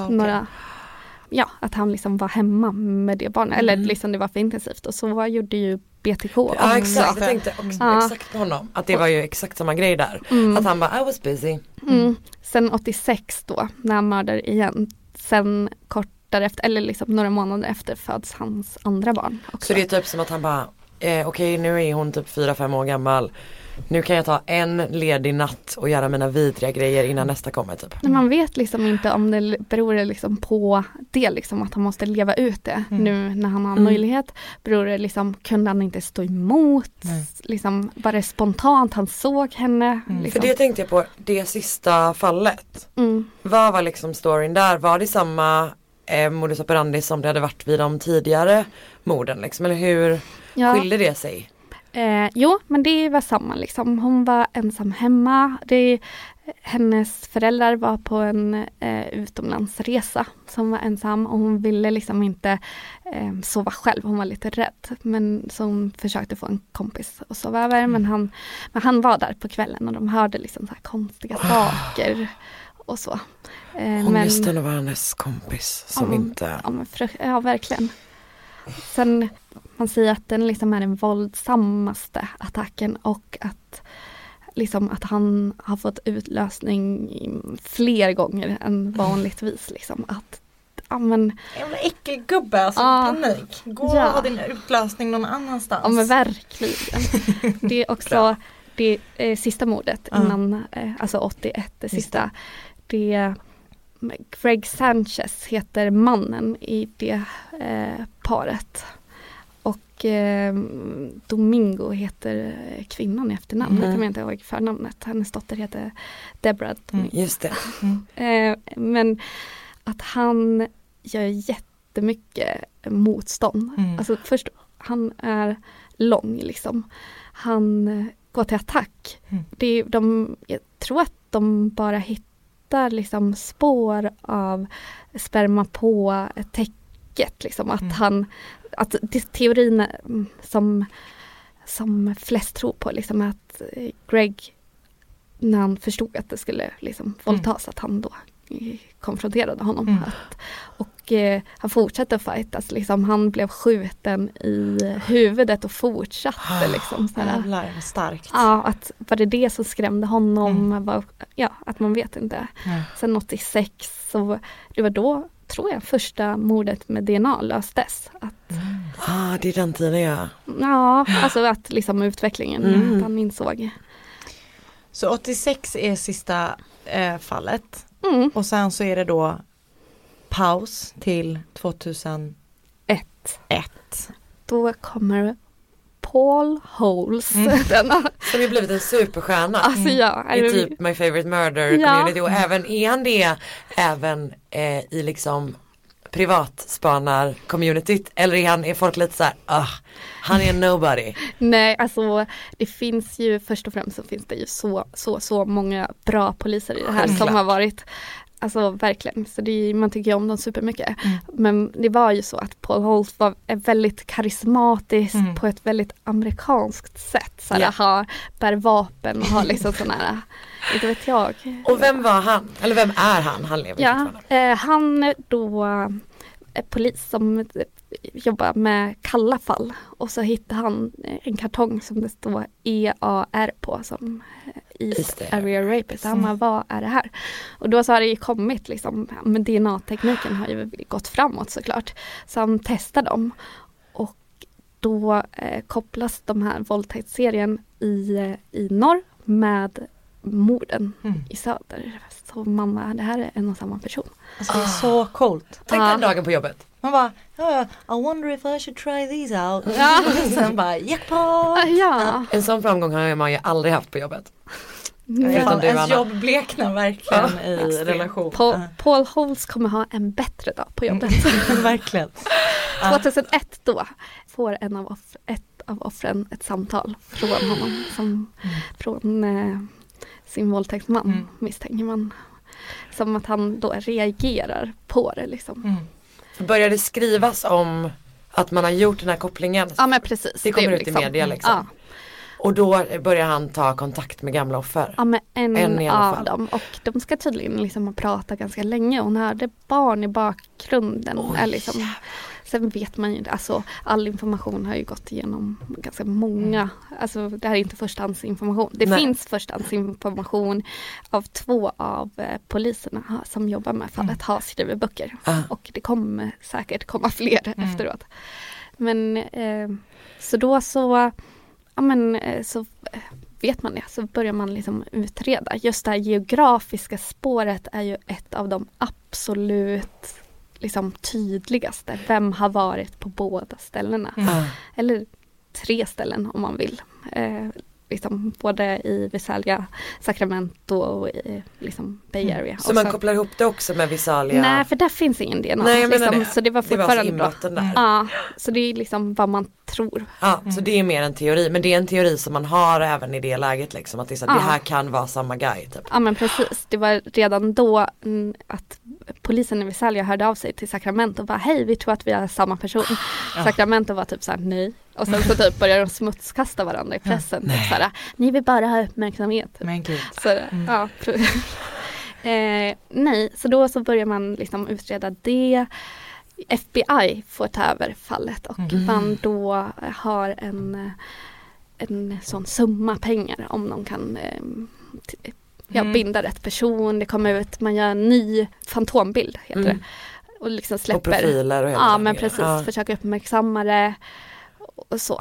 att han liksom var hemma med det barnet. Eller liksom det var för intensivt. Och så gjorde ju BTK också. Ja, exakt. Jag tänkte exakt på honom. Att det var ju exakt samma grej där. Att han bara, I was busy. Sen 86 då, när han mördade igen. Sen kort därefter, eller liksom några månader efter föds hans andra barn också. Så det är typ som att han bara, okej, nu är hon typ 4-5 år gammal. Nu kan jag ta en ledig natt och göra mina vidriga grejer innan nästa kommer typ. Men man vet liksom inte om det beror liksom på det liksom att han måste leva ut det nu när han har möjlighet. Beror det liksom, kunde han inte stå emot? Liksom, var det spontant han såg henne? Liksom. För det tänkte jag på, det sista fallet. Vad var liksom storyn där? Var det samma modus operandi som det hade varit vid de tidigare morden liksom? Eller hur skilde det sig? Jo, men det var samma liksom. Hon var ensam hemma. Hennes föräldrar var på en utomlandsresa som var ensam och hon ville liksom inte sova själv. Hon var lite rädd. Men så hon försökte få en kompis att sova över. Men han var där på kvällen och de hörde liksom så här konstiga saker och så. Ångesten att vara hennes kompis som inte... Ja, verkligen. Sen man säger att den liksom är den våldsammaste attacken och att liksom att han har fått utlösning fler gånger än vanligtvis liksom att men jävla äckelgubbe, alltså panik. Gå och ha din utlösning någon annanstans. Ja men verkligen. Det är också det sista mordet innan, alltså 81, det sista. Det Greg Sanchez heter mannen i det paret. Och Domingo heter kvinnan i efternamn. Jag kommer inte ihåg förnamnet. Hennes dotter heter Deborah Domingo. Just det. Men att han gör jättemycket motstånd. Alltså först, han är lång liksom. Han går till attack. Jag tror att de bara hittar liksom spår av sperma på täcket. Liksom. Att teorin som flest tror på liksom, att Greg, när han förstod att det skulle liksom våldtas, att han då konfronterade honom. Han fortsatte fightas. Liksom, han blev skjuten i huvudet och fortsatte. Liksom, Jävlar, starkt. Ja, att var det som skrämde honom? Att man vet inte. Sen 86, så det var då, tror jag, första mordet med DNA löstes. Det är den tiden, ja. Ja, alltså att liksom utvecklingen, att han insåg. Så 86 är sista fallet. Och sen så är det då paus till 2001. Då kommer Paul Holes. Som har blivit en superstjärna. Alltså, i typ My Favorite Murder community. Och även är han det även i liksom privatspanar communityt, eller är folk lite så här, han är nobody? Nej, alltså det finns ju, först och främst så finns det ju så många bra poliser i det här som har varit, alltså verkligen, så man tycker ju om dem supermycket. Men det var ju så att Paul Holes var väldigt karismatisk på ett väldigt amerikanskt sätt. Bär vapen och har liksom sådana här, inte vet jag. Och vem var han? Eller vem är han? Han lever han då polis som jobbar med kalla fall. Och så hittade han en kartong som det står EAR på, som East Area Rapist. Han bara, vad är det här? Och då så har det ju kommit liksom, men DNA-tekniken har ju gått framåt såklart. Så han testar dem. Och då kopplas de här våldtäktsserien i norr med morden i söder. Så mamma, det här är en och samma person. Alltså det är så coolt. Tänk den dagen på jobbet. Man bara, I wonder if I should try these out. Sen bara, jackpot! En sån framgång har man ju aldrig haft på jobbet. Ens jobb bleknar verkligen i relation. Paul Holes kommer ha en bättre dag på jobbet. Verkligen. 2001 då får ett av offren ett samtal från honom, från sin våldtäktsman, misstänker man. Som att han då reagerar på det liksom. Börjar det skrivas om att man har gjort den här kopplingen? Ja, men precis. Det kommer ut i media liksom. Ja. Och då börjar han ta kontakt med gamla offer. Ja, men en av dem. Och de ska tydligen liksom prata ganska länge. Hon hörde barn i bakgrunden. Liksom. Sen vet man ju inte, alltså all information har ju gått igenom ganska många, alltså det här är inte förstahandsinformation. Det finns förstahandsinformation av 2 av poliserna som jobbar med fallet, har skrivit böcker. Och det kommer säkert komma fler efteråt. Men så då så vet man det, så börjar man liksom utreda. Just det här geografiska spåret är ju ett av de absolut liksom tydligaste. Vem har varit på båda ställena? Eller 3 ställen om man vill. Liksom både i Visalia, Sacramento och i liksom Bay Area. Så man kopplar ihop det också med Visalia? Nej, för där finns ingen DNA. Nej, liksom, så det var fortfarande där. Ja, så det är liksom vad man tror. Ja, så det är mer en teori. Men det är en teori som man har även i det läget liksom, att det, är så, det här kan vara samma guy typ. Ja, men precis. Det var redan då att polisen i Visalia hörde av sig till Sacramento och bara, hej, vi tror att vi är samma person. Sacramento var typ såhär, nej. Och sen så typ började de smutskasta varandra i pressen. Typ såhär, ni vill bara ha uppmärksamhet. Men gud. Så, nej, så då så börjar man liksom utreda det. FBI får ta över fallet och man då har en sån summa pengar om de kan binda rätt person. Det kommer ut, man gör en ny fantombild heter det. Och liksom släpper. Och profiler och men precis, försöker uppmärksamma det och så.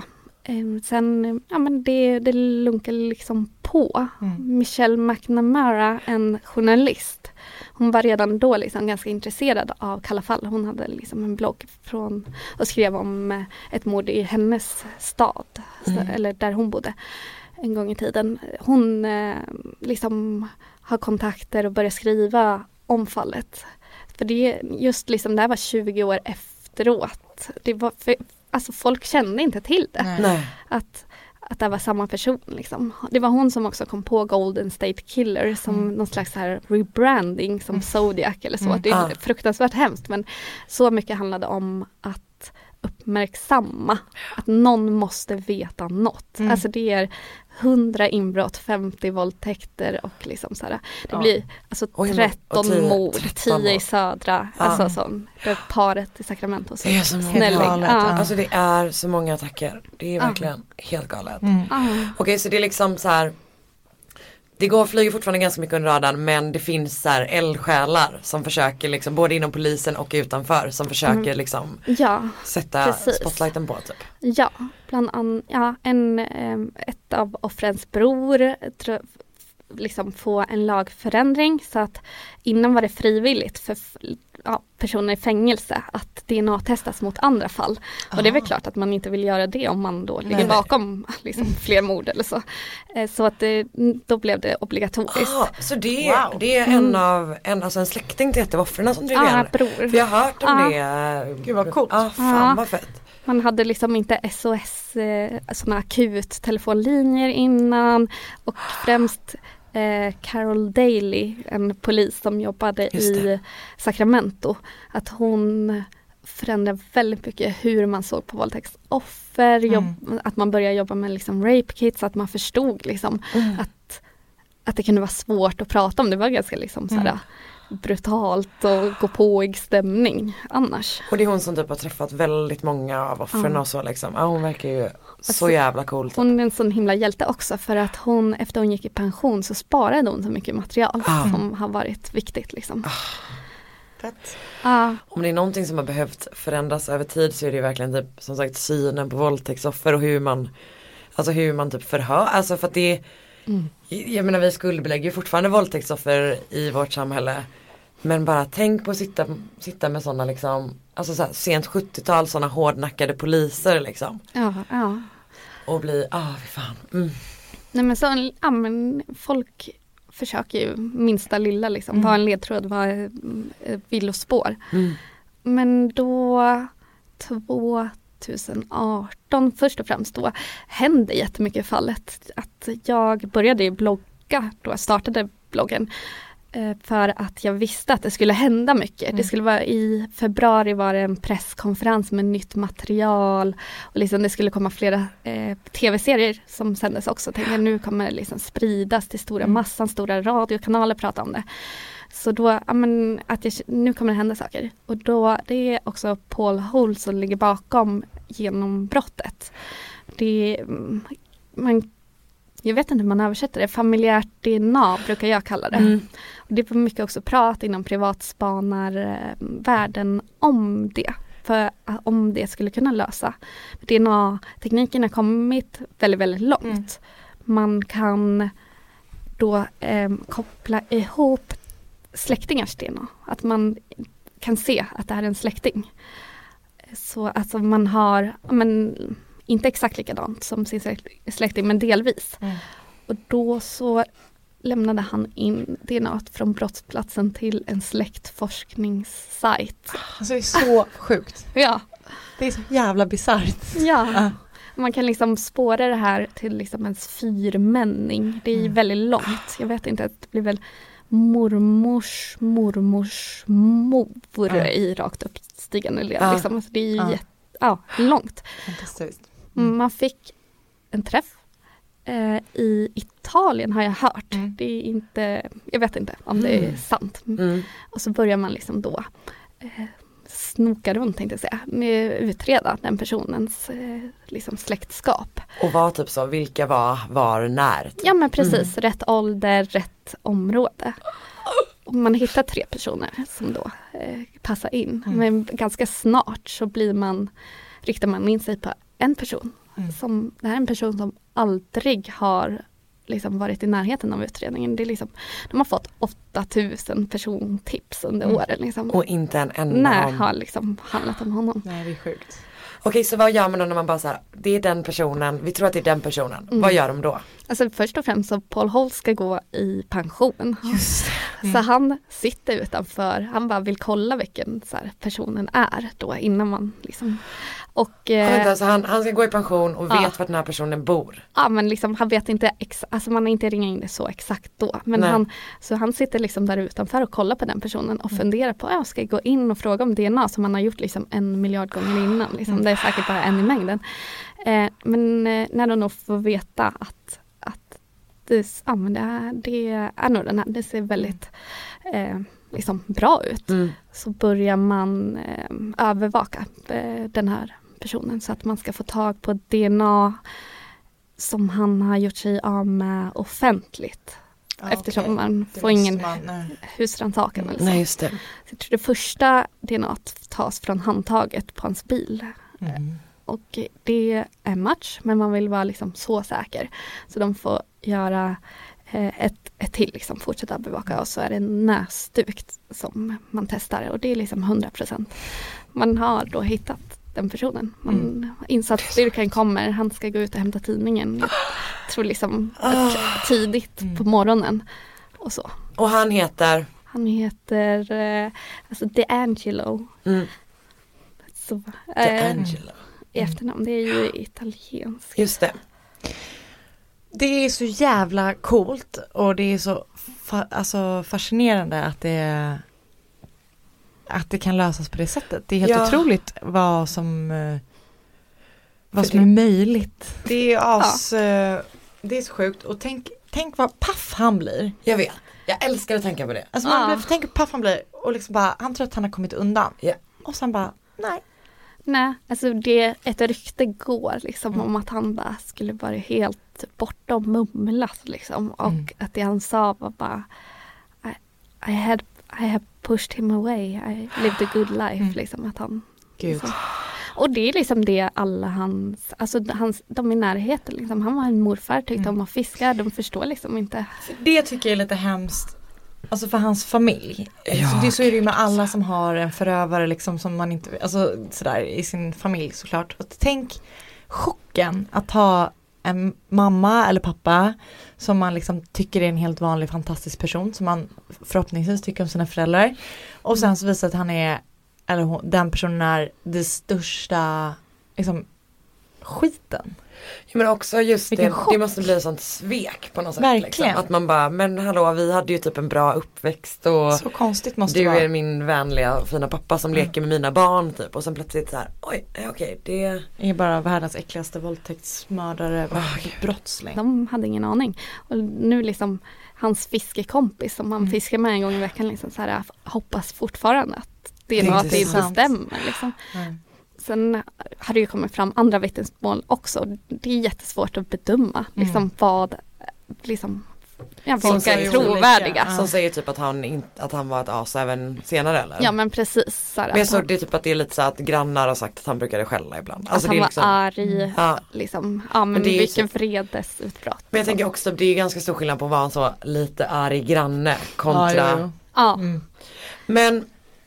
Sen, ja men det lunkar liksom på. Michelle McNamara, en journalist. Hon var redan då liksom ganska intresserad av kalla fall. Hon hade liksom en blogg och skrev om ett mord i hennes stad. Eller där hon bodde en gång i tiden. Hon liksom har kontakter och börjar skriva om fallet. För det just liksom, det här var 20 år efteråt. Det var alltså folk kände inte till det. Nej. Att det var samma person liksom. Det var hon som också kom på Golden State Killer som någon slags här rebranding som Zodiac eller så. Det är fruktansvärt hemskt, men så mycket handlade om att uppmärksamma att någon måste veta något. Alltså det är 100 inbrott, 50 våldtäkter och liksom så här. Det blir alltså 13 mord, 10 i södra, alltså sån. Det paret i Sacramento. Det är så många. Alltså det är så många attacker. Det är verkligen helt galet. Okej, så det är liksom så här. Det flyger fortfarande ganska mycket under radarn, men det finns så här eldsjälar som försöker liksom, både inom polisen och utanför, som försöker liksom sätta spotlighten på typ. Ja, bland annat ett av offrens bror liksom få en lagförändring, så att innan var det frivilligt för personer i fängelse att DNA-testas mot andra fall. Och det är väl klart att man inte vill göra det om man då ligger bakom liksom, fler mord eller så. Så att då blev det obligatoriskt. Så det är alltså en släkting till ett av offren som drev igen. Bror. För jag har hört om det. Gud vad coolt. Fan vad fett. Man hade liksom inte SOS, sådana akut telefonlinjer innan, och främst Carol Daly, en polis som jobbade i Sacramento, att hon förändrade väldigt mycket hur man såg på våldtäktsoffer, att man började jobba med liksom rape kits, att man förstod liksom att det kunde vara svårt att prata om. Det var ganska liksom såhär brutalt och gå påig stämning annars. Och det är hon som typ har träffat väldigt många av offren och så liksom. Ja, hon verkar ju så jävla cool. Typ. Hon är en sån himla hjälte också, för att efter hon gick i pension så sparade hon så mycket material som har varit viktigt liksom. Om det är någonting som har behövt förändras över tid så är det ju verkligen typ, som sagt, synen på våldtäktsoffer och hur man typ förhör, alltså för att det jag menar, vi skuldbelägger fortfarande våldtäktsoffer i vårt samhälle, men bara tänk på att sitta med sådana liksom, alltså så här, sent 70-tal, sådana hårdnackade poliser liksom. Och bli, fy fan. Nej men så, men folk försöker ju minsta lilla liksom, vara en ledtråd, vara villospår. Men då 2018 först och främst, då hände jättemycket i fallet. Att jag började blogga, då jag startade bloggen, för att jag visste att det skulle hända mycket. Det skulle vara i februari, var det en presskonferens med nytt material, och liksom det skulle komma flera tv-serier som sändes också. Tänkte nu kommer det liksom spridas till stora massan, stora radiokanaler prata om det. Så då, nu kommer det hända saker. Och då, det är också Paul Holt som ligger bakom genombrottet. Jag vet inte hur man översätter det. Familjärt DNA brukar jag kalla det. Och det var mycket också prat inom privatspanarvärlden om det. För om det skulle kunna lösa. DNA-tekniken har kommit väldigt, väldigt långt. Man kan då koppla ihop släktingars DNA. Att man kan se att det här är en släkting. Så alltså man har, inte exakt likadant som sin släkting, men delvis. Och då så lämnade han in DNA från brottsplatsen till en släktforskningssajt. Alltså det är så sjukt. Ja. Det är så jävla bisarrt. Ja. Man kan liksom spåra det här till liksom ens fyrmänning. Det är väldigt långt. Jag vet inte, det blir väl mormors mor i rakt uppstigande led. Liksom. Alltså det är långt. Man fick en träff i Italien, har jag hört. Det är inte, jag vet inte om det är sant. Och så börjar man liksom då snoka runt, tänkte jag säga, med utreda den personens liksom släktskap. Och vad typ så, vilka var när? Typ. Ja men precis, rätt ålder, rätt område. Och man hittar 3 personer som då passar in. Men ganska snart så riktar man in sig på en person Som, det här är en person som aldrig har liksom varit i närheten av utredningen. Det är liksom, de har fått 8000 persontips under åren. Liksom. Och inte en enda har liksom handlat om honom. Nej, det är sjukt. Okej, så vad gör man då när man bara så här, det är den personen, vi tror att det är den personen. Vad gör de då? Alltså först och främst så Paul Holt ska gå i pension. Just det. Så han sitter utanför, han bara vill kolla vilken så här, personen är då innan man liksom. Och, Alltså han ska gå i pension och vet vart den här personen bor. Ja, men liksom, han vet inte, alltså man har inte ringat in det så exakt då. Men han sitter liksom där utanför och kollar på den personen och funderar på, jag ska gå in och fråga om DNA som man har gjort liksom 1 miljard gånger innan. Liksom. Det är säkert bara en i mängden. Men när de nog får veta att det är nog den här, det ser väldigt liksom bra ut. Så börjar man övervaka den här personen så att man ska få tag på DNA som han har gjort sig av med offentligt. Eftersom man får ingen husrannsakan eller så. Nej, just det. Så jag tror det första DNA tas från handtaget på hans bil. Och det är match, men man vill vara liksom så säker. Så de får göra ett till, liksom, fortsätta bevaka. Och så är det näsduk som man testar. Och det är liksom 100%. Man har då hittat den personen. Insatsstyrkan kommer, han ska gå ut och hämta tidningen. Jag tror liksom tidigt på morgonen. Och så. Och han heter? Han heter alltså DeAngelo. Så, DeAngelo. I efternamn, det är ju italienskt. Just det. Det är så jävla coolt och det är så fascinerande att det kan lösas på det sättet. Det är helt otroligt vad som är möjligt. Det är det är så sjukt och tänk vad paff han blir. Jag vet. Jag älskar att tänka på det. Alltså tänk hur paff han blir och liksom bara, han tror att han har kommit undan. Och sen bara, Nej, alltså ett rykte går liksom om att han bara skulle vara helt bortom mumlat liksom. Och att det han sa var bara I have pushed him away. I lived a good life liksom, att han liksom. Och det är liksom det alla de i närheten liksom. Han var en morfar, tyckte om att fiska, de förstår liksom inte. Det tycker jag är lite hemskt. Alltså för hans familj. Så är det ju med alla som har en förövare liksom som man inte, alltså sådär i sin familj såklart. Och tänk chocken att ha en mamma eller pappa som man liksom tycker är en helt vanlig fantastisk person som man förhoppningsvis tycker om sina föräldrar. Och sen så visar att han är, eller den personen är det största liksom skiten. Ja, men också just det måste bli ett sånt svek på något sätt. Verkligen. Liksom. Att man bara, men hallå, vi hade ju typ en bra uppväxt och så konstigt måste det du vara. är min vänliga och fina pappa som leker med mina barn typ. Och sen plötsligt så här, okej, det är bara världens äckligaste våldtäktsmördare, brottsling. De hade ingen aning. Och nu liksom hans fiskekompis som han fiskar med en gång i veckan liksom så här, hoppas fortfarande att det är något att det inte stämmer liksom. Sen har det ju kommit fram andra vittnesmål också. Det är jättesvårt att bedöma liksom vad liksom folk är trovärdiga. Som säger typ att han var ett as även senare eller? Ja, men precis. Så men jag såg det typ att det är lite så att grannar har sagt att han brukade skälla ibland. Alltså att han det är var liksom, arg liksom. Ja, men det är vilken vredesutbrott. Men jag tänker också det är ganska stor skillnad på att vara en så lite arg granne kontra. Men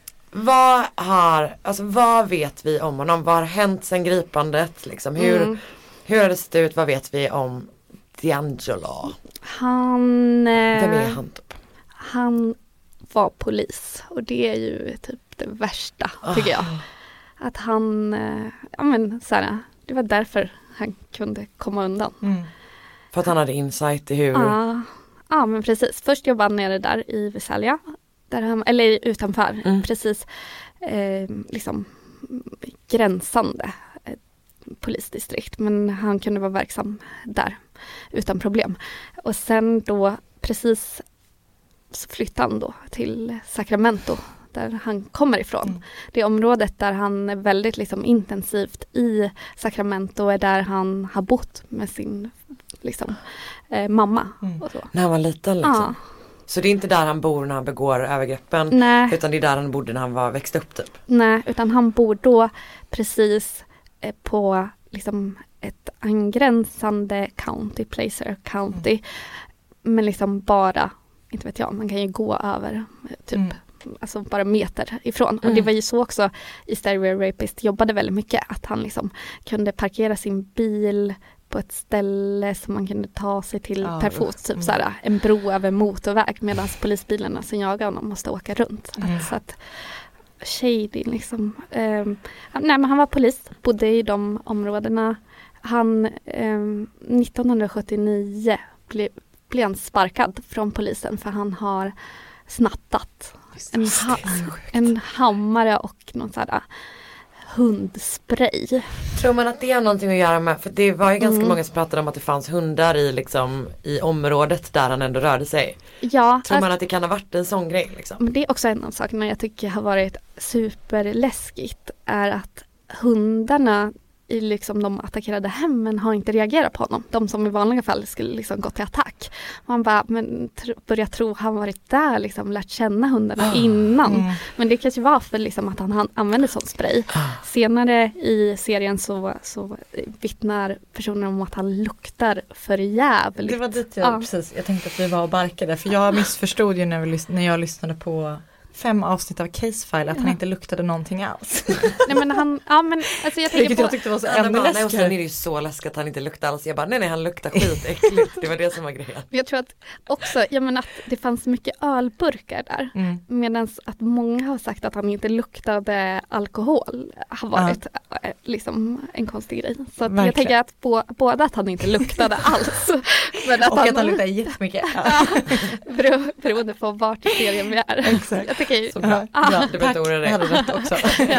vad vet vi om honom? Vad har hänt sen gripandet? Liksom? Hur har det sett ut? Vad vet vi om DeAngelo? Vem är han typ? Han var polis och det är ju typ det värsta tycker jag. Att han, det var därför han kunde komma undan. För att han hade insight i hur? Ja, men precis. Först jobbade han nere där i Visalia. Eller utanför, precis liksom gränsande polisdistrikt. Men han kunde vara verksam där utan problem. Och sen då precis så flyttade han då till Sacramento där han kommer ifrån. Det området där han är väldigt liksom intensivt i Sacramento är där han har bott med sin liksom mamma. Och så. När han var liten liksom? Så det är inte där han bor när han begår övergreppen. Nej. Utan det är där han bodde när han växte upp typ. Nej, utan han bor då precis på liksom ett angränsande county, Placer County. Men liksom bara, inte vet jag, man kan ju gå över typ alltså bara meter ifrån. Och det var ju så också i Stereo Rapist jobbade väldigt mycket, att han liksom kunde parkera sin bil på ett ställe som man kunde ta sig till per fot, typ såhär, en bro över motorväg, medan polisbilarna som jagar honom måste åka runt. Så att shady liksom. Nej, men han var polis, bodde i de områdena. Han 1979 blev han sparkad från polisen för han har snattat en hammare och någon sån här hundspray. Tror man att det har någonting att göra med, för det var ju ganska många som pratade om att det fanns hundar i området där han ändå rörde sig. Ja, tror man att det kan ha varit en sån grej liksom? Men det är också en av sakerna jag tycker har varit superläskigt, är att hundarna i liksom de attackerade hemmen har inte reagerat på honom. De som i vanliga fall skulle liksom gå till attack. Man bara, men börjar tro han varit där, liksom lärt känna hundarna innan. Men det kanske var för liksom att han använde sån spray. Senare i serien så vittnar personer om att han luktar för jävligt. Det var dit jag tänkte att vi var och barkade. För jag missförstod ju när jag lyssnade på 5 avsnitt av Case File att han inte luktade någonting alls. Nej men alltså jag tänker på... jag tyckte var så ännu läskigare. Och sen är det ju så läskigt att han inte luktar alls. Jag bara, nej han luktar skitäckligt. Det var det som var grejen. Jag tror att också, att det fanns mycket ölburkar där. Medan att många har sagt att han inte luktade alkohol har varit liksom en konstig grej. Så att jag tänker att båda att han inte luktade alls. Men att och att han luktade jättemycket. Beroende på vart i serien vi är. Exakt. Jag tycker så bra. Du behöver hade rätt också.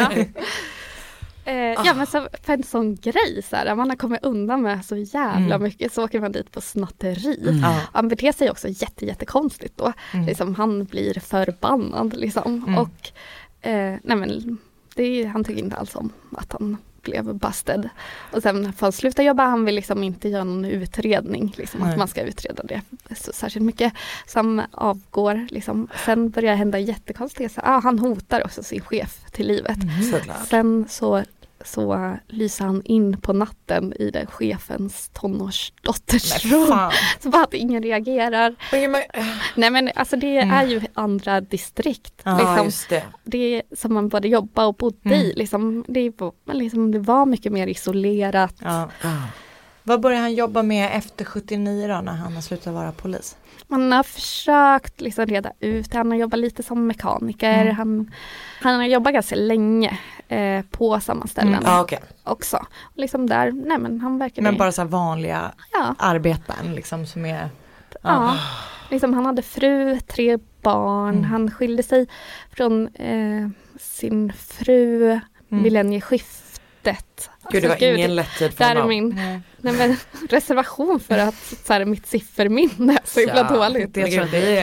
Men så för en sån grej så här, man har kommit undan med så jävla mycket, så åker man dit på snatteri. Han beter sig också jättekonstigt då. Liksom, han blir förbannad liksom. Och nej men han tycker inte alls om att han blev busted. Och sen för att sluta jobba, han vill liksom inte göra någon utredning, liksom, att man ska utreda det så särskilt mycket. Som avgår liksom. Sen börjar det hända jättekonstiga saker. Han hotar också sin chef till livet. Sen så lyser han in på natten i den chefens tonårsdotters rum. Så bara att ingen reagerar. Nej men alltså det är ju andra distrikt. Liksom. Just det. Det är som man både jobbar och bodde i. Liksom, det var mycket mer isolerat. Vad började han jobba med efter 79 då, när han har slutat vara polis? Man har försökt liksom reda ut. Han har jobbat lite som mekaniker. Han har jobbat ganska länge på samma ställen också. Liksom där, nej men han verkar... Men bara så vanliga arbeten liksom som är... Liksom han hade fru, 3 barn. Han skilde sig från sin fru millennieskiftet. Gud, det var ingen lätt tid för honom. Nej, men reservation för att så här, mitt sifferminne är så himla dåligt. Det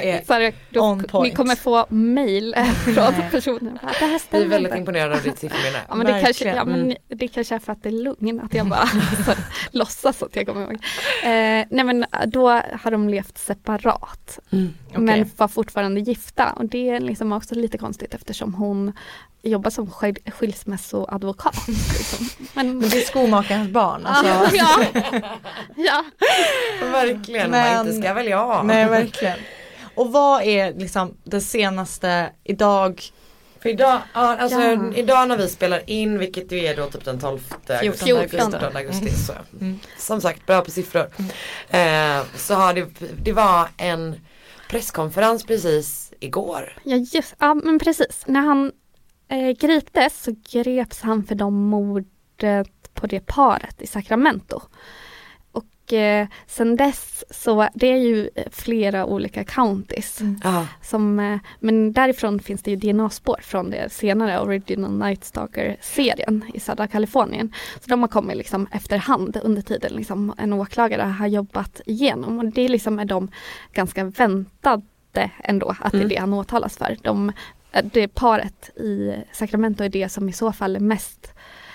är ni kommer få mejl från personer. Jag är väldigt imponerad av ditt sifferminne. Men det kanske är för att det är lugn att jag bara låtsas att jag kommer ihåg. Nej men då har de levt separat. Men var fortfarande gifta. Och det är liksom också lite konstigt eftersom hon jobbar som skilsmässoadvokat. Liksom. Men det är skomakarens barn. Alltså. Ja. Verkligen, man inte ska väl jag. Nej, verkligen. Och vad är liksom det senaste idag? För idag, idag när vi spelar in, vilket ju är då typ den 12 augusti. Så. Som sagt, bra på siffror. Så har det var en presskonferens precis igår. Ja, men precis. När han griptes så greps han för de mordet på det paret i Sacramento. Och sen dess så det är ju flera olika counties men därifrån finns det ju DNA-spår från det senare Original Night Stalker-serien i södra Kalifornien. Så de har kommit liksom efterhand under tiden liksom en åklagare har jobbat igenom och det liksom är de ganska väntade ändå att det är det han åtalas för. Det paret i Sacramento är det som i så fall är mest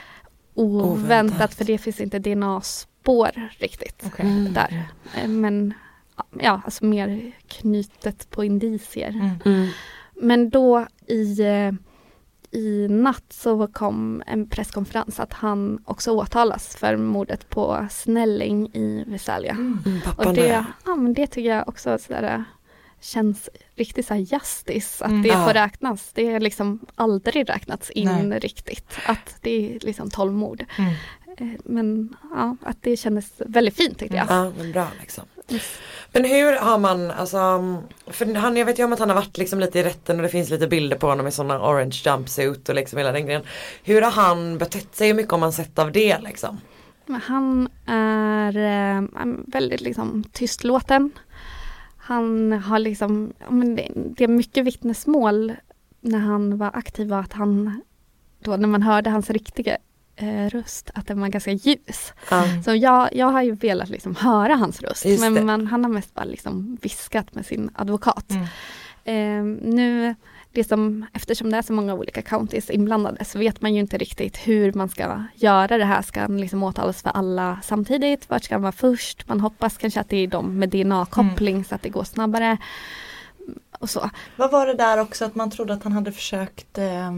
oväntat för det finns inte DNA-spår riktigt där. Men alltså mer knutet på indicier. Men då i natt så kom en presskonferens att han också åtalas för mordet på Snelling i Visalia. Och det tycker jag också sådär, känns riktigt så här justice, att det får räknas. Det är liksom aldrig räknats in riktigt. Att det är liksom 12 mord. Men ja, att det kändes väldigt fint tyckte jag. Ja, men bra liksom. Men hur har man, alltså, för jag vet ju om att han har varit liksom lite i rätten och det finns lite bilder på honom i sådana orange jumpsuit och liksom hela den grejen. Hur har han betett sig, hur mycket har man sett av det liksom? Han är väldigt liksom tystlåten. Han har liksom, det är mycket vittnesmål när han var aktiv, var att han, då när man hörde hans riktiga röst, att den var ganska ljus. Så jag har ju velat liksom höra hans röst, men han har mest bara liksom viskat med sin advokat. Nu, eftersom det är så många olika counties inblandade, så vet man ju inte riktigt hur man ska göra det här. Ska han liksom åtalas för alla samtidigt? Vart ska han vara först? Man hoppas kanske att det är de med DNA-koppling så att det går snabbare. Och så. Vad var det där också, att man trodde att han hade försökt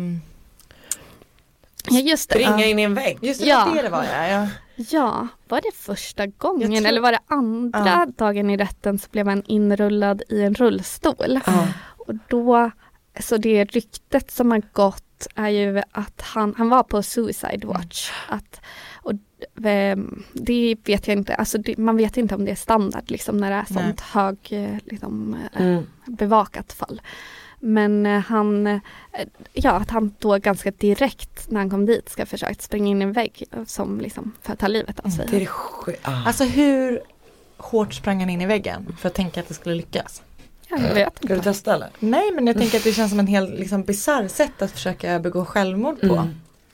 ja, just det. Springa in i en vägg? Just det, det var jag. Ja, var det första gången eller var det andra dagen i rätten så blev han inrullad i en rullstol. Och då, så det ryktet som har gått är ju att han var på Suicide Watch. Och det vet jag inte, alltså man vet inte om det är standard liksom, när det är sånt liksom, bevakat fall. Men att han då ganska direkt när han kom dit ska försöka springa in i en vägg som liksom för att ta livet av sig. Det är Alltså hur hårt sprang han in i väggen för att tänka att det skulle lyckas? Jag vet inte. Ska du testa eller? Nej, men jag tänker att det känns som en helt liksom bizarr sätt att försöka begå självmord på.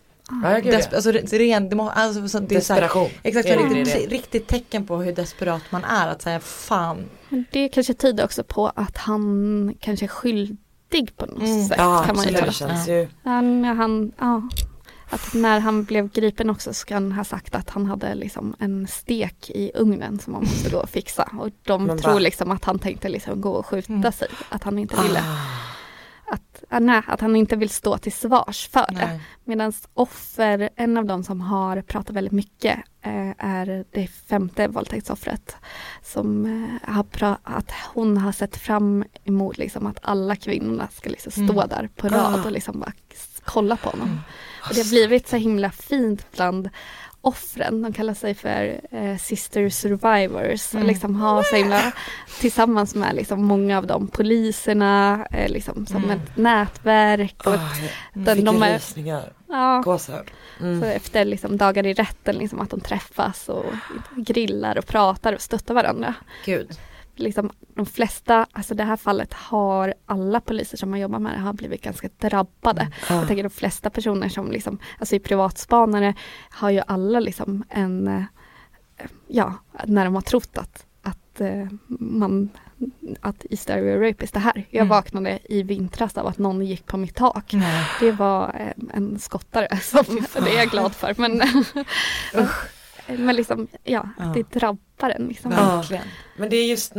Desperation. Exakt, riktigt tecken på hur desperat man är, att säga fan. Det kanske tyder också på att han kanske är skyldig på något sätt. Ja, kan man ju det känns ju. Att när han blev gripen också ska han ha sagt att han hade liksom en stek i ugnen som man måste gå och fixa. Och de tror liksom att han tänkte liksom gå och skjuta sig. Att han inte ville. Att han inte vill stå till svars för det. Medan offer, en av dem som har pratat väldigt mycket är det 5:e våldtäktsoffret. Som att hon har sett fram emot liksom, att alla kvinnorna ska liksom stå där på rad och liksom bara kolla på honom. Och det har blivit så himla fint bland offren. De kallar sig för sister survivors. Och liksom har så himla tillsammans med liksom många av de poliserna liksom som ett nätverk. Och de är rysningar. Så efter liksom dagar i rätten liksom att de träffas och grillar och pratar och stöttar varandra. Gud. Liksom, de flesta, alltså det här fallet har alla poliser som har jobbat med det har blivit ganska drabbade. Jag tänker de flesta personer som liksom, alltså i privatspanare har ju alla liksom när de har trott att East Area Rapist, det här. Jag vaknade i vintras av att någon gick på mitt tak. Det var en skottare som det är jag glad för. Men liksom, det drabbar en liksom. Verkligen. Men det är just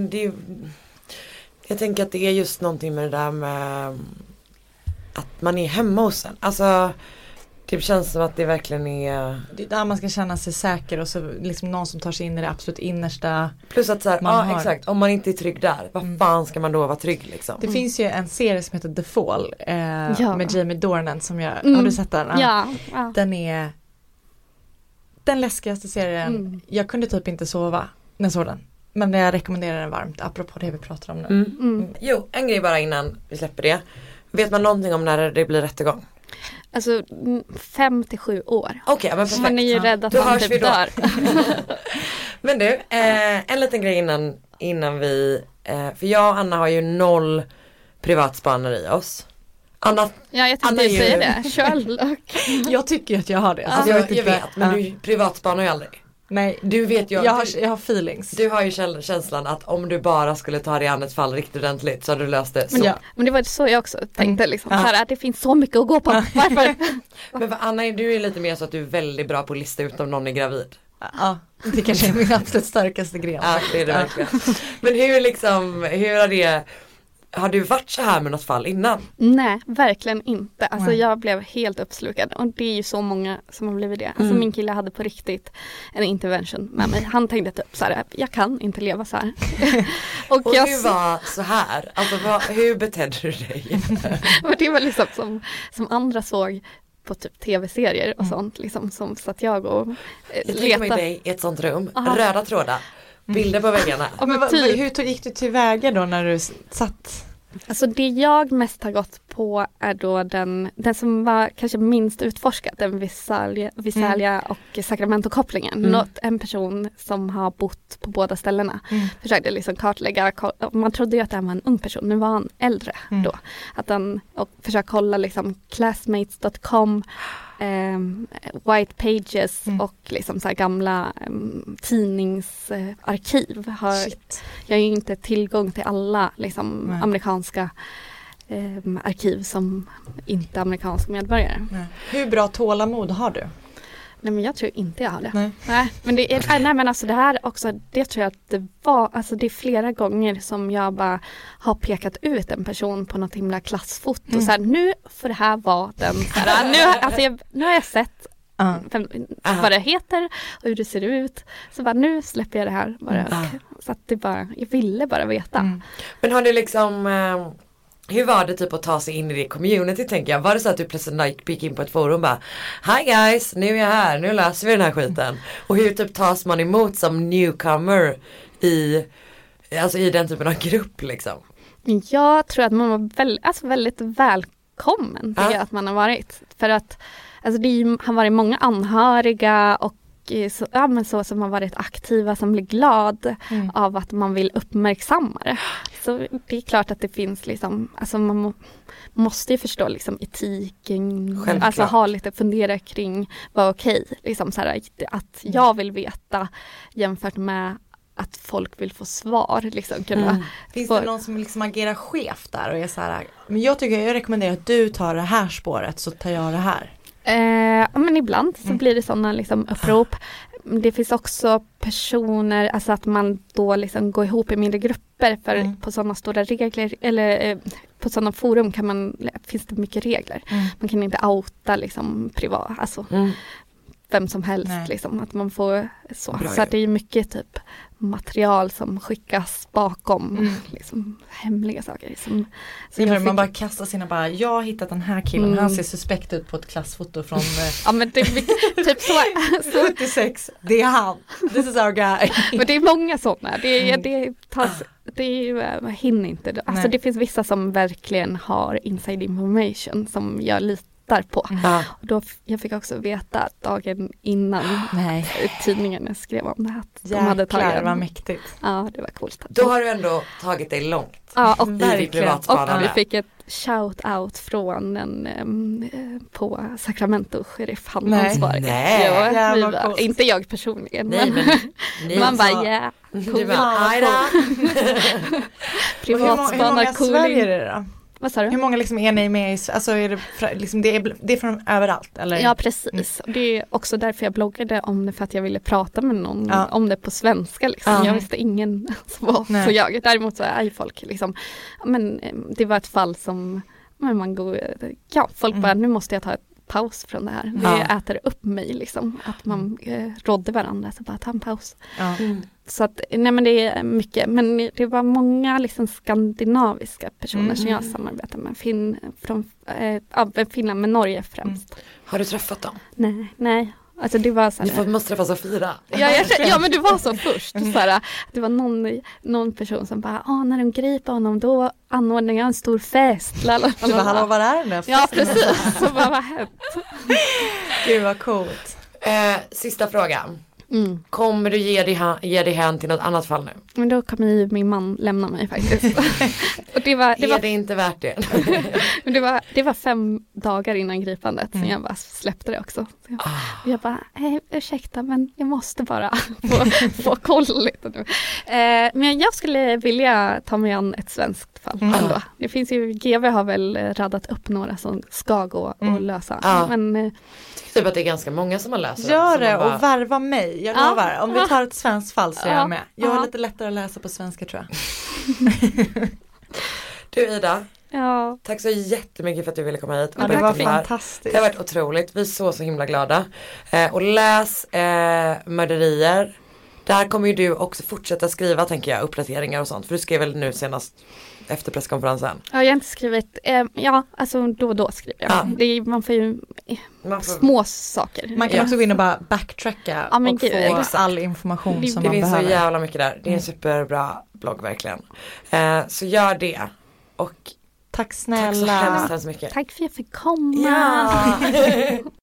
jag tänker att det är just någonting med det där med att man är hemma hos en. Alltså det känns som att det verkligen är. Det är där man ska känna sig säker och så liksom någon som tar sig in i det absolut innersta. Plus att så här, exakt, om man inte är trygg där, vad fan ska man då vara trygg liksom? Det finns ju en serie som heter The Fall med Jamie Dornan som har du sett den? Ja. Den är den läskigaste serien. Jag kunde typ inte sova när jag såg den. Men jag rekommenderar den varmt, apropå det vi pratar om nu. Jo, en grej bara innan vi släpper det. Vet man någonting om när det blir rättegång? Alltså 5 till 7 år. Okej, men perfekt. Man är ju rädd att man typ dör. Men du, en liten grej innan vi, för jag och Anna har ju 0 privatspanare i oss. Anna, jag tänkte ju säga det. Sherlock. Jag tycker att jag har det. Alltså, jag vet, men du privatspanar ju aldrig. Nej, du vet jag har feelings. Du har ju känslan att om du bara skulle ta dig an ett fall riktigt ordentligt så hade du löst det. Så. Men det var så jag också tänkte liksom, här, att det finns så mycket att gå på. Varför? Men Anna, du är lite mer så att du är väldigt bra på att lista ut om någon är gravid. Ja, det kanske är min absolut starkaste gren. Ja, det är det verkligen. Men hur har det, har du varit så här med något fall innan? Nej, verkligen inte. Alltså jag blev helt uppslukad och det är ju så många som har blivit det. Alltså min kille hade på riktigt en intervention med mig. Han tänkte typ så här, jag kan inte leva så här. och hur var så här? Alltså hur betedde du dig? Men det var liksom som andra såg på typ tv-serier och sånt liksom, som satt jag och letade. Med dig i ett sånt rum, röda trådar, bilder på väggarna. Men hur gick du tillväga då när du satt? Alltså det jag mest har gått på är då den som var kanske minst utforskad, den Visalia och Sacramento-kopplingen. En person som har bott på båda ställena försökte liksom kartlägga, man trodde ju att det var en ung person, nu var han äldre då. Att han försökte kolla liksom classmates.com, White Pages och liksom så här gamla tidningsarkiv. Jag har ju inte tillgång till alla liksom amerikanska arkiv som inte amerikanska medborgare. Nej. Hur bra tålamod har du? Nej, men jag tror inte jag har det. Nej, men det är, nej men alltså det här också, det tror jag att det var, alltså det är flera gånger som jag bara har pekat ut en person på något himla klassfoto och så här, nu får det här vara den så här, nu har jag sett vad det heter och hur det ser ut, så bara nu släpper jag det här bara, så att det bara, jag ville bara veta. Men har du liksom hur var det typ att ta sig in i det community, tänker jag? Var det så att du plötsligt gick in på ett forum och bara hi guys, nu är jag här, nu löser vi den här skiten. Och hur typ tas man emot som newcomer i den typen av grupp liksom? Jag tror att man var väldigt välkommen tycker jag att man har varit. För att alltså det har varit många anhöriga och så som har varit aktiva som blir glad av att man vill uppmärksamma det. Så det är klart att det finns liksom, alltså man måste ju förstå liksom etiken, självklart. Alltså ha lite fundera kring vad okej, liksom så här, att jag vill veta jämfört med att folk vill få svar liksom kunna. Finns det någon som liksom agerar chef där och är så här, men jag rekommenderar att du tar det här spåret så tar jag det här. Men ibland så blir det sådana liksom upprop. Det finns också personer, alltså att man då liksom går ihop i mindre grupper för på sådana stora regler eller på sådana forum finns det mycket regler. Man kan inte outa liksom privat, alltså vem som helst liksom, att man får så. Bra, så att det är mycket typ material som skickas bakom liksom hemliga saker. Man bara kastar sina jag har hittat den här killen, han ser suspekt ut på ett klassfoto från ja men det är typ så 76, det är han, this is our guy. Men det är många sådana, det hinner inte. Alltså det finns vissa som verkligen har inside information som jag litar på. Och då, jag fick också veta dagen innan tidningen skrev om det här. De hade tagit det var mäktigt. Ja, det var coolt. Då har du ändå tagit dig långt. Ja, och vi fick ett shout-out från en på Sacramento sheriff, han ansvarig. Inte jag personligen. Nej, men man bara, du bara, hur många Sverige är det då? Vad sa du? Hur många liksom är ni med i, alltså är det liksom det är från överallt eller? Ja, precis. Det är också därför jag bloggade om det, för att jag ville prata med någon om det på svenska liksom. Jag visste ingen som var så jag. Däremot så är ju folk liksom, men det var ett fall som folk bara, nu måste jag ta ett paus från det här. Det äter upp mig liksom. Att man rådde varandra, så bara ta en paus. Så att, nej men det är mycket, men det var många liksom skandinaviska personer som jag samarbetar med, från Finland, med Norge främst. Har du träffat dem? Nej. Alltså det var så här, ni måste träffas och fira. Ja, men du var så först. Så här, det var någon person som bara, när de griper honom då anordnar jag en stor fest. Du bara, hallå, vad är det? Ja, precis. Så bara, vad hänt? Gud, vad coolt. Sista frågan. Kommer du ge dig hän till något annat fall nu? Men då kommer ju min man lämna mig faktiskt. Och det var inte värt det? Men det var 5 dagar innan gripandet som jag bara släppte det också. Så jag bara, ursäkta, men jag måste bara få koll lite nu. Men jag skulle vilja ta mig an ett svenskt fall ändå. Det finns ju, GV har väl radat upp några som ska gå och lösa. Men typ att det är ganska många som har löst det. Gör det och värva mig. Jag lovar, om vi tar ett svenskt fall så är jag med. Jag har lite lättare att läsa på svenska, tror jag. Du Ida, Ja. tack så jättemycket för att du ville komma hit. Ja, det var fantastiskt. Det har varit otroligt, vi är så himla glada. Och läs Mörderier. Där kommer ju du också fortsätta skriva, tänker jag, uppdateringar och sånt. För du skrev väl nu senast efter presskonferensen? Ja, jag har inte skrivit, alltså då och då skriver jag. Ja. Man får ju små saker. Man kan också gå in och bara backtracka och få all information som man behöver. Det finns så jävla mycket där. Det är en superbra blogg verkligen. Så gör det. Och tack snälla. Tack så hemskt mycket. Tack för att jag fick komma. Ja.